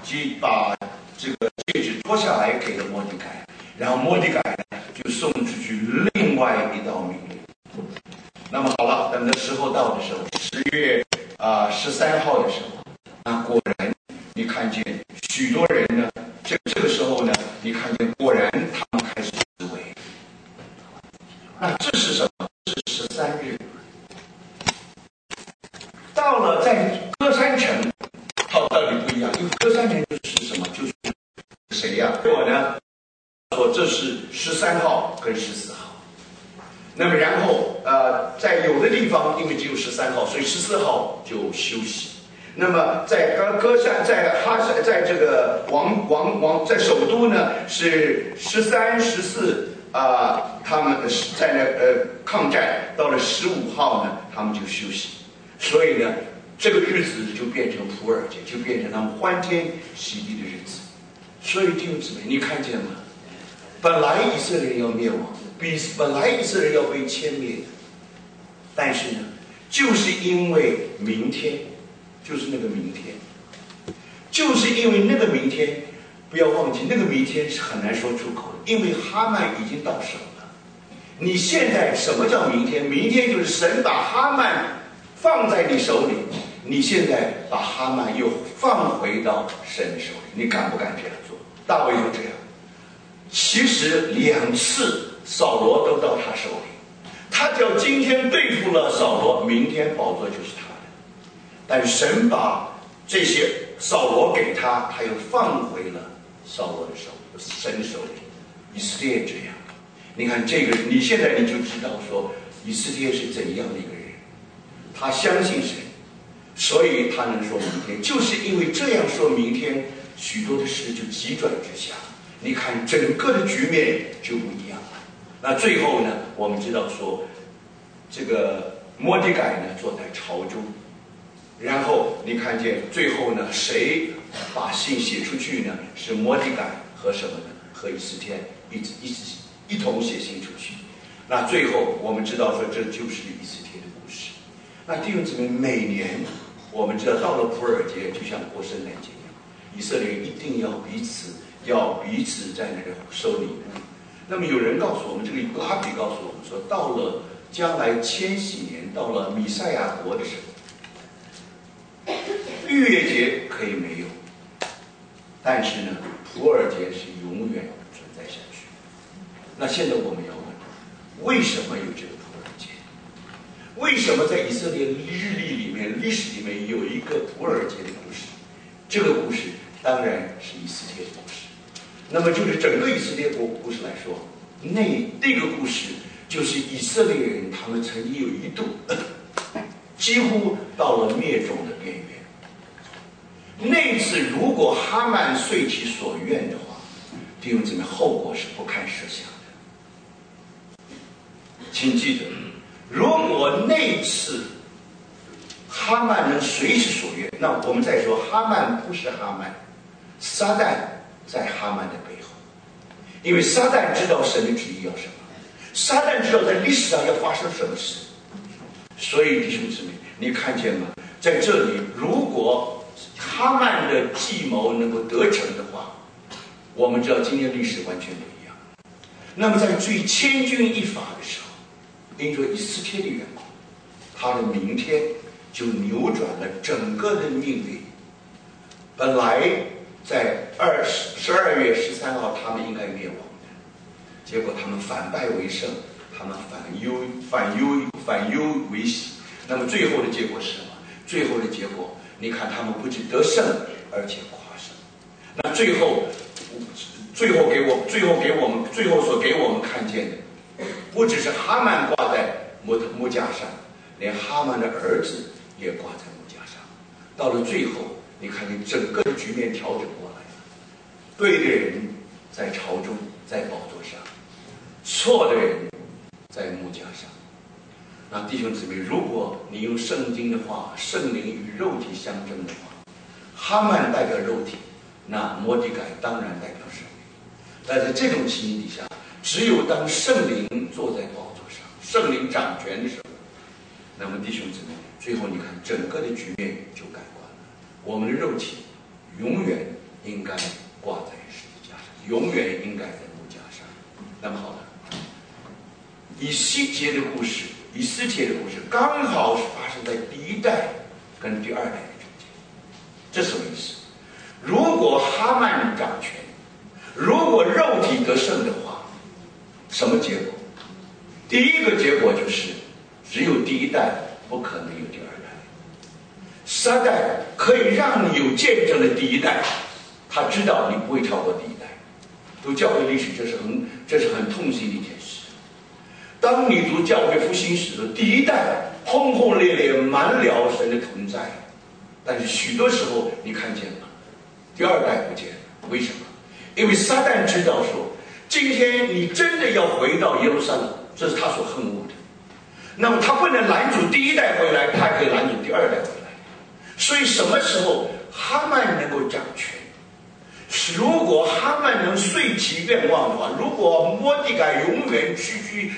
把这个戒指脱下来给了末底改，然后末底改呢就送出去另外一道命令。那么好了，等的时候到的时候，10月13号的时候，那果然你看见许多人呢，这个时候呢，你看见果然他们开始思维。那这是什么？这是13日。到了在歌山城，到底不一样，因为歌山城就是什么？就是谁呀？我呢说这是13号跟14号。那么然后在有的地方因为只有13号，所以14号就休息。那么在歌山，在这个在首都呢是13、14他们在那抗战，到了15号呢他们就休息。所以呢这个日子就变成普尔节，就变成他们欢天喜地的日子。所以弟兄姊妹，你看见吗？本来以色列人要灭亡，本来以色列人要被歼灭的，但是呢，就是因为明天，就是那个明天，就是因为那个明天，不要忘记那个明天是很难说出口的，因为哈曼已经到手了。你现在什么叫明天？明天就是神把哈曼放在你手里，你现在把哈曼又放回到神的手里，你敢不敢这样做？大卫就这样。其实2次扫罗都到他手里，他只要今天对付了扫罗，明天宝座就是他的。但神把这些扫罗给他，他又放回了扫罗的手，神的手里。以色列这样，你看这个，你现在你就知道说以色列是怎样的一个人，他相信神，所以他能说明天，就是因为这样说明天，许多的事就急转直下。你看整个的局面就不一样了。那最后呢，我们知道说，这个末底改呢坐在朝中，然后你看见最后呢，谁把信写出去呢？是末底改和什么呢？和以斯帖一同写信出去。那最后我们知道说，这就是以斯帖的故事。那弟兄姊妹，每年我们知道到了普尔节，就像过圣诞节一样，以色列人一定要彼此在那个收礼物。那么有人告诉我们，这个拉比告诉我们说，到了将来千禧年，到了弥赛亚国的时候，逾越节可以没有，但是呢，普尔节是永远存在下去。那现在我们要问，为什么有这个普尔节？为什么在以色列日历里面、历史里面有一个普尔节的故事？这个故事当然是以斯帖的故事。那么就是整个以色列国故事来说，那个故事就是以色列人他们曾经有一度几乎到了灭种的边缘。那次如果哈曼遂其所愿的话，弟兄姊妹，后果是不堪设想的。请记得，如果那次哈曼能随其所愿，那我们再说哈曼不是哈曼，撒旦在哈曼的背后，因为撒旦知道神的旨意要什么，撒旦知道在历史上要发生什么事。所以弟兄姊妹，你看见吗？在这里，如果哈曼的计谋能够得逞的话，我们知道今天历史完全不一样。那么在最千钧一发的时候，因着以斯帖的缘故，他的明天就扭转了整个的命运。本来在12月13号他们应该灭亡的，结果他们反败为胜，他们反忧为喜。那么最后的结果是什么？最后的结果，你看他们不仅得胜，而且夸胜。那最后所给我们看见的，不只是哈曼挂在木架上，连哈曼的儿子也挂在木架上。到了最后，你看见整个的局面调整过来了，对的人在朝中，在宝座上，错的人在木架上。那弟兄姊妹，如果你用圣经的话，圣灵与肉体相争的话，哈曼代表肉体，那末底改当然代表圣灵。但在这种情形底下，只有当圣灵坐在宝座上，圣灵掌权的时候，那么弟兄姊妹，最后你看整个的局面就改观了。我们的肉体永远应该挂在十字架上，永远应该在木架上。那么好了，以西结的故事，以斯帖的故事，刚好是发生在第一代跟第二代的中间。这什么意思？如果哈曼掌权，如果肉体得胜的话，什么结果？第一个结果就是只有第一代，不可能有第二代。撒旦可以让你有见证的第一代，他知道你不会超过第一代。读教会历史，这是很痛心的一件事。当你读教会复兴史的第一代轰轰烈烈，满了神的同在，但是许多时候你看见了，第二代不见了。为什么？因为撒旦知道说，今天你真的要回到耶路撒冷，这是他所恨恶的。那么他不能拦阻第一代回来，他可以拦阻第二代回来。所以什么时候哈曼能够掌权？如果哈曼能遂其愿望的话，如果末底改永远屈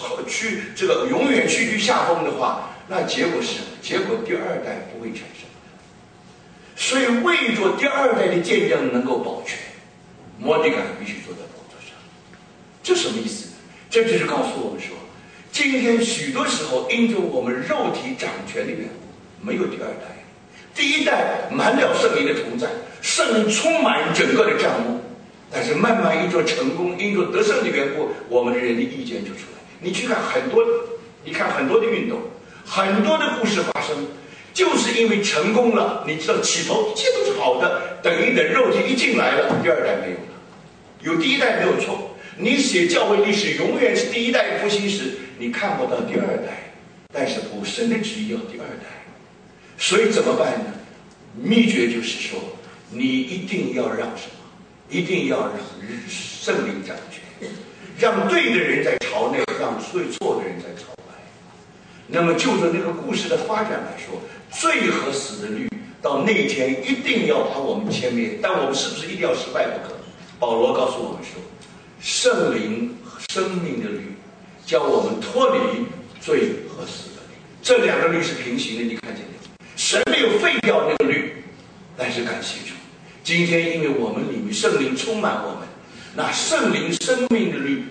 居下风的话，那结果是什么？结果第二代不会产生。所以为着第二代的见证能够保全，末底改必须坐在宝座上。这什么意思呢？这就是告诉我们说，今天许多时候因着我们肉体掌权的缘故，没有第二代。第一代满了圣灵的同在，圣灵充满整个的帐幕，但是慢慢因着成功，因着得胜的缘故，我们的人的意见就出来。你看很多的运动，很多的故事发生，就是因为成功了。你知道起头一切都是好的，等一等肉体一进来了，第二代没有了。有第一代没有错，你写教会历史永远是第一代复兴时，你看不到第二代。但是神的旨意要第二代。所以怎么办呢？秘诀就是说，你一定要让什么？一定要让圣灵掌权，让对的人在朝内，让错的人在朝外。那么就着那个故事的发展来说，罪和死的律到那天一定要把我们歼灭，但我们是不是一定要失败不可？保罗告诉我们说，圣灵生命的律叫我们脱离罪和死的律，这两个律是平行的，你看见没有？神没有废掉那个律，但是感谢主，今天因为我们里面圣灵充满我们，那圣灵生命的律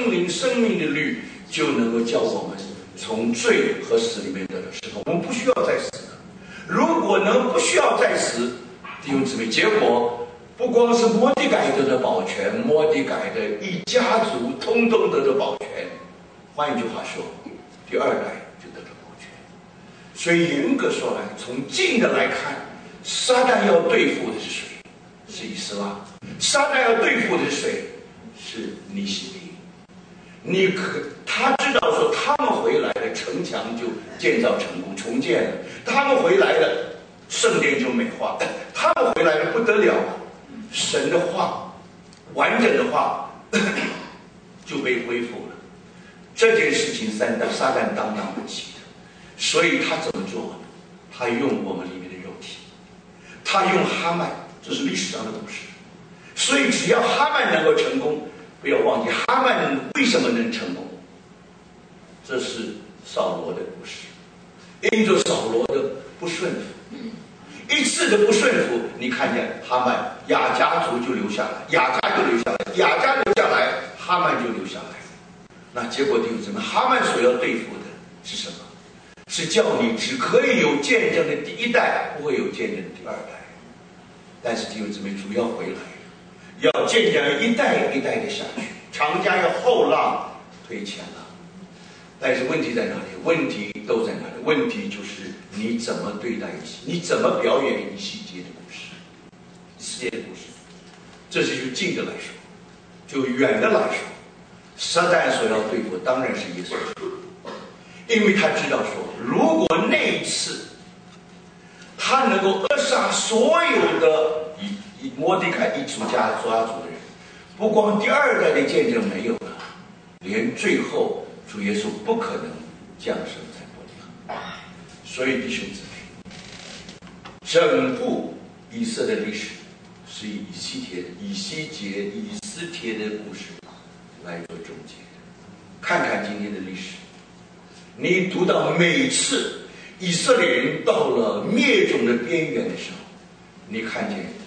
就能够叫我们从罪和死里面得到释放。我们不需要再死了。如果能不需要再死，弟兄姊妹，结果不光是末底改得的保全，末底改的一家族通通得到保全。换一句话说，第二代就得到保全。所以严格说来，从近的来看，撒旦要对付的是谁？是以斯拉。撒旦要对付的是谁？是尼希米。他知道说他们回来了，城墙就建造成功重建了，他们回来了，圣殿就美化，他们回来了不得了，神的话完整的话就被恢复了。这件事情撒旦当不起的，所以他怎么做？他用我们里面的肉体，他用哈曼，这是历史上的故事。所以只要哈曼能够成功，不要忘记哈曼为什么能成功，这是扫罗的故事。因着扫罗的不顺服，一次的不顺服，你看见哈曼亚家族就留下来，亚家留下来，哈曼就留下来。那结果弟兄姊妹，哈曼所要对付的是什么？是叫你只可以有见证的第一代，不会有见证的第二代。但是弟兄姊妹，主要回来，要见证一代一代的下去，长江要后浪推前浪。但是问题在哪里？问题都在哪里？问题就是你怎么对待你怎么表演以西结的故事，世界的故事。这是就近的来说，就远的来说，撒旦所要对付当然是耶稣，因为他知道说，如果那一次他能够扼杀所有的以末底改一族家所族的人，不光第二代的见证没有了，连最后主耶稣不可能降生在末底改。所以弟兄姊妹，整部以色列历史是以西结、以斯帖的故事来做终结的。看看今天的历史，你读到每次以色列人到了灭种的边缘的时候，你看见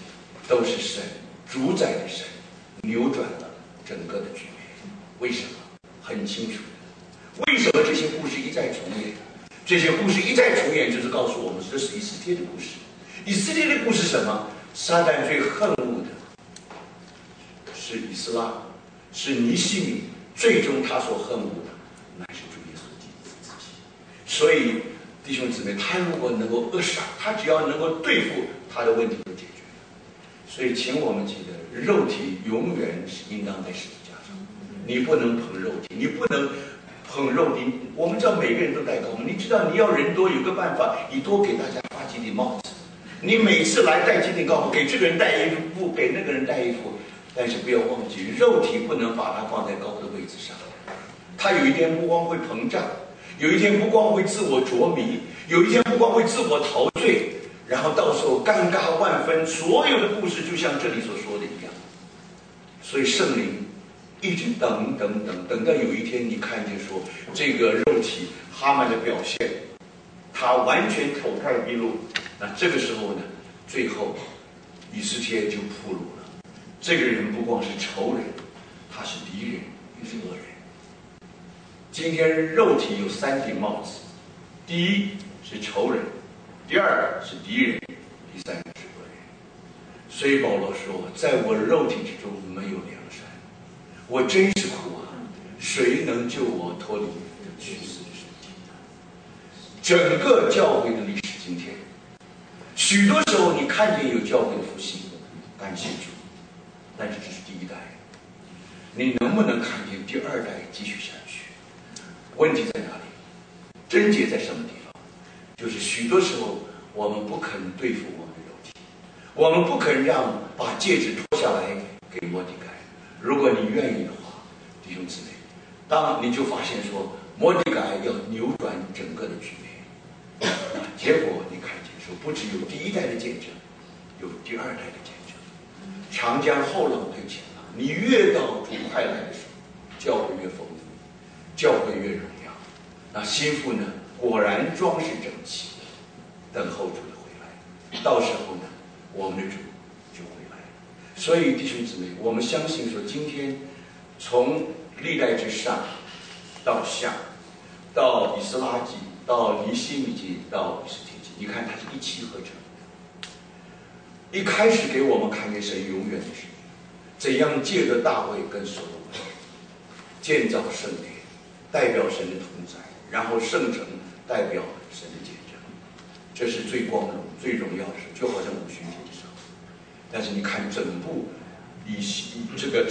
都是神主宰的神扭转了整个的局面。为什么？很清楚。为什么这些故事一再重演？这些故事一再重演，就是告诉我们，这是以斯帖的故事。以斯帖的故事是什么？撒旦最恨恶的是以斯拉，是尼希米，最终他所恨恶的乃是主耶稣基督自己。所以弟兄姊妹，他如果能够扼杀，他只要能够对付，他的问题就解决了。所以请我们记得，肉体永远是应当在十字架上，你不能碰肉体，你不能碰肉体。我们知道每个人都戴高帽，你知道你要人多有个办法，你多给大家发几顶帽子。你每次来戴几顶高帽，给这个人戴一副，给那个人戴一副，但是不要忘记，肉体不能把它放在高的位置上，它有一天不光会膨胀，有一天不光会自我着迷，有一天不光会自我陶醉，然后到时候尴尬万分。所有的故事就像这里所说的一样，所以圣灵一直等到有一天你看见说这个肉体哈曼的表现，他完全丑态毕露，那这个时候呢，最后以斯帖就暴露了，这个人不光是仇人，他是敌人，也是恶人。今天肉体有三顶帽子，第一是仇人，第二是敌人，第三个是恶人。所以保罗说，在我肉体之中没有良善，我真是苦啊！谁能救我脱离这屈死的身体？整个教会的历史，今天许多时候你看见有教会的复兴，感谢主，但是这是第一代，你能不能看见第二代继续下去？问题在哪里？症结在什么地方？就是许多时候我们不肯对付我们的肉体，我们不肯把戒指脱下来给摩底改。如果你愿意的话，弟兄姊妹，当你就发现说摩底改要扭转整个的局面，结果你看见说不只有第一代的见证，有第二代的见证。长江后浪推前浪，你越到主快来的时候，教会越丰富，教会越荣耀。那心腹呢，果然装饰整齐，等候主的回来。到时候呢，我们的主就回来。所以弟兄姊妹，我们相信说，今天从历代之上到下，到以斯拉记，到尼希米记，到以斯帖记，你看它是一气呵成。一开始给我们看见神永远的旨意，怎样借着大卫跟所罗门建造圣殿，代表神的同在，然后圣城代表神的见证，这是最光荣、最荣耀的事，就好像五旬节的时候。但是你看整部这个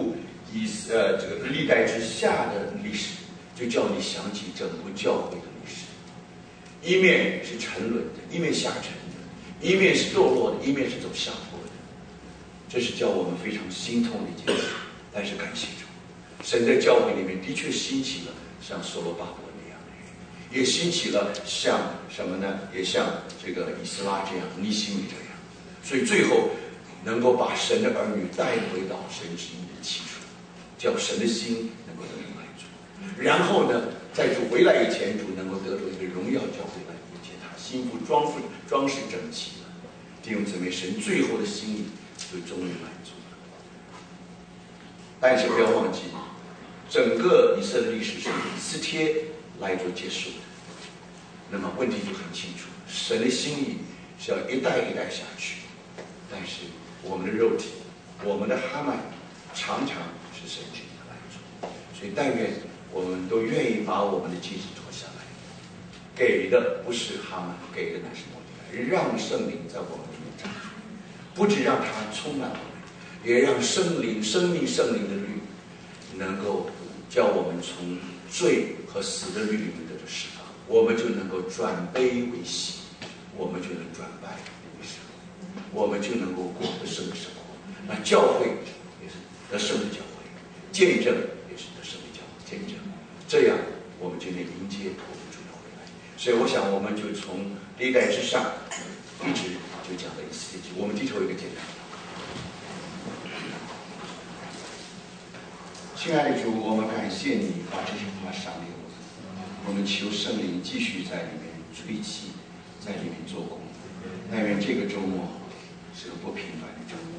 历代之下的历史，就叫你想起整部教会的历史，一面是沉沦的，一面下沉的，一面是堕落的，一面是走下坡的。这是叫我们非常心痛的一件事。但是感谢主，神在教会里面的确兴起了像所罗巴伯那样的人，也兴起了像什么呢？也像这个以斯拉这样、尼希米这样。所以最后能够把神的儿女带回到神旨意的起初，叫神的心能够得到满足。然后呢，在主回来以前，主能够得着一个荣耀教会来迎接他，心腹装饰整齐了。弟兄姊妹，神最后的心意就终于满足了。但是不要忘记，整个以色列历史是以斯帖来做结束的。那么问题就很清楚，神的心意是要一代一代下去，但是我们的肉体，我们的哈曼常常是神旨意的拦阻。所以但愿我们都愿意把我们的戒指脱下来，给的不是哈曼，给的乃是摩底改，让圣灵在我们里面长出，不只让它充满我们，也让生命的律能够叫我们从罪和死的律里面得到释放，我们就能够转悲为喜，我们就能转败为胜，我们就能够过得胜的生活。那教会也是得胜的教会，见证也是得胜的见证，这样我们就能迎接我们主的回来。所以我想我们就从历代之上一直就讲到以斯帖记。我们低头一个简单。亲爱的主，我们感谢你把这些话赏给我们，我们求圣灵继续在里面吹气，在里面做工。但愿这个周末是个不平凡的周末，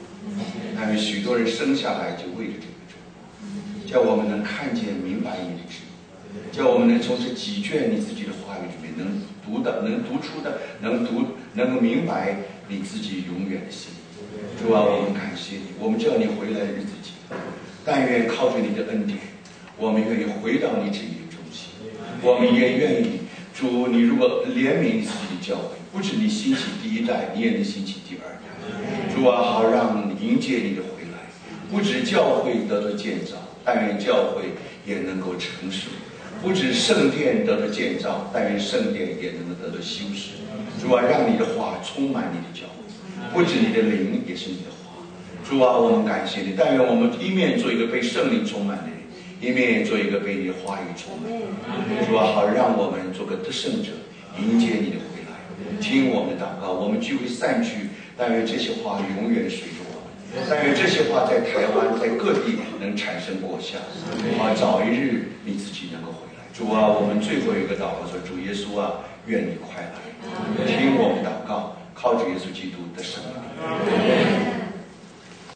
但愿许多人生下来就为了这个主，叫我们能看见明白你的旨意，叫我们能从这几卷你自己的话语里面能读的、能读出的、能够明白你自己永远的心意。主啊，我们感谢你，我们知道你回来的日子近，但愿靠着你的恩典，我们愿意回到你旨意的中心，我们也愿意主，你如果怜悯你自己的教会，不止你兴起第一代，你也能兴起第二代。主啊，好让迎接你的回来，不止教会得到建造，但愿教会也能够成熟；不止圣殿得到建造，但愿圣殿也能够得到修饰。主啊，让你的话充满你的教会，不止你的灵，也是你的话。主啊，我们感谢你，但愿我们一面做一个被圣灵充满的人，一面做一个被你的话语充满。主啊，好让我们做个得胜者，迎接你的回来。听我们的祷告，我们聚会散去，但愿这些话永远随着我们，但愿这些话在台湾在各地能产生果效，早一日你自己能够回来。主啊，我们最后一个祷告说，主耶稣啊，愿你快来，听我们祷告，靠着耶稣基督的圣灵。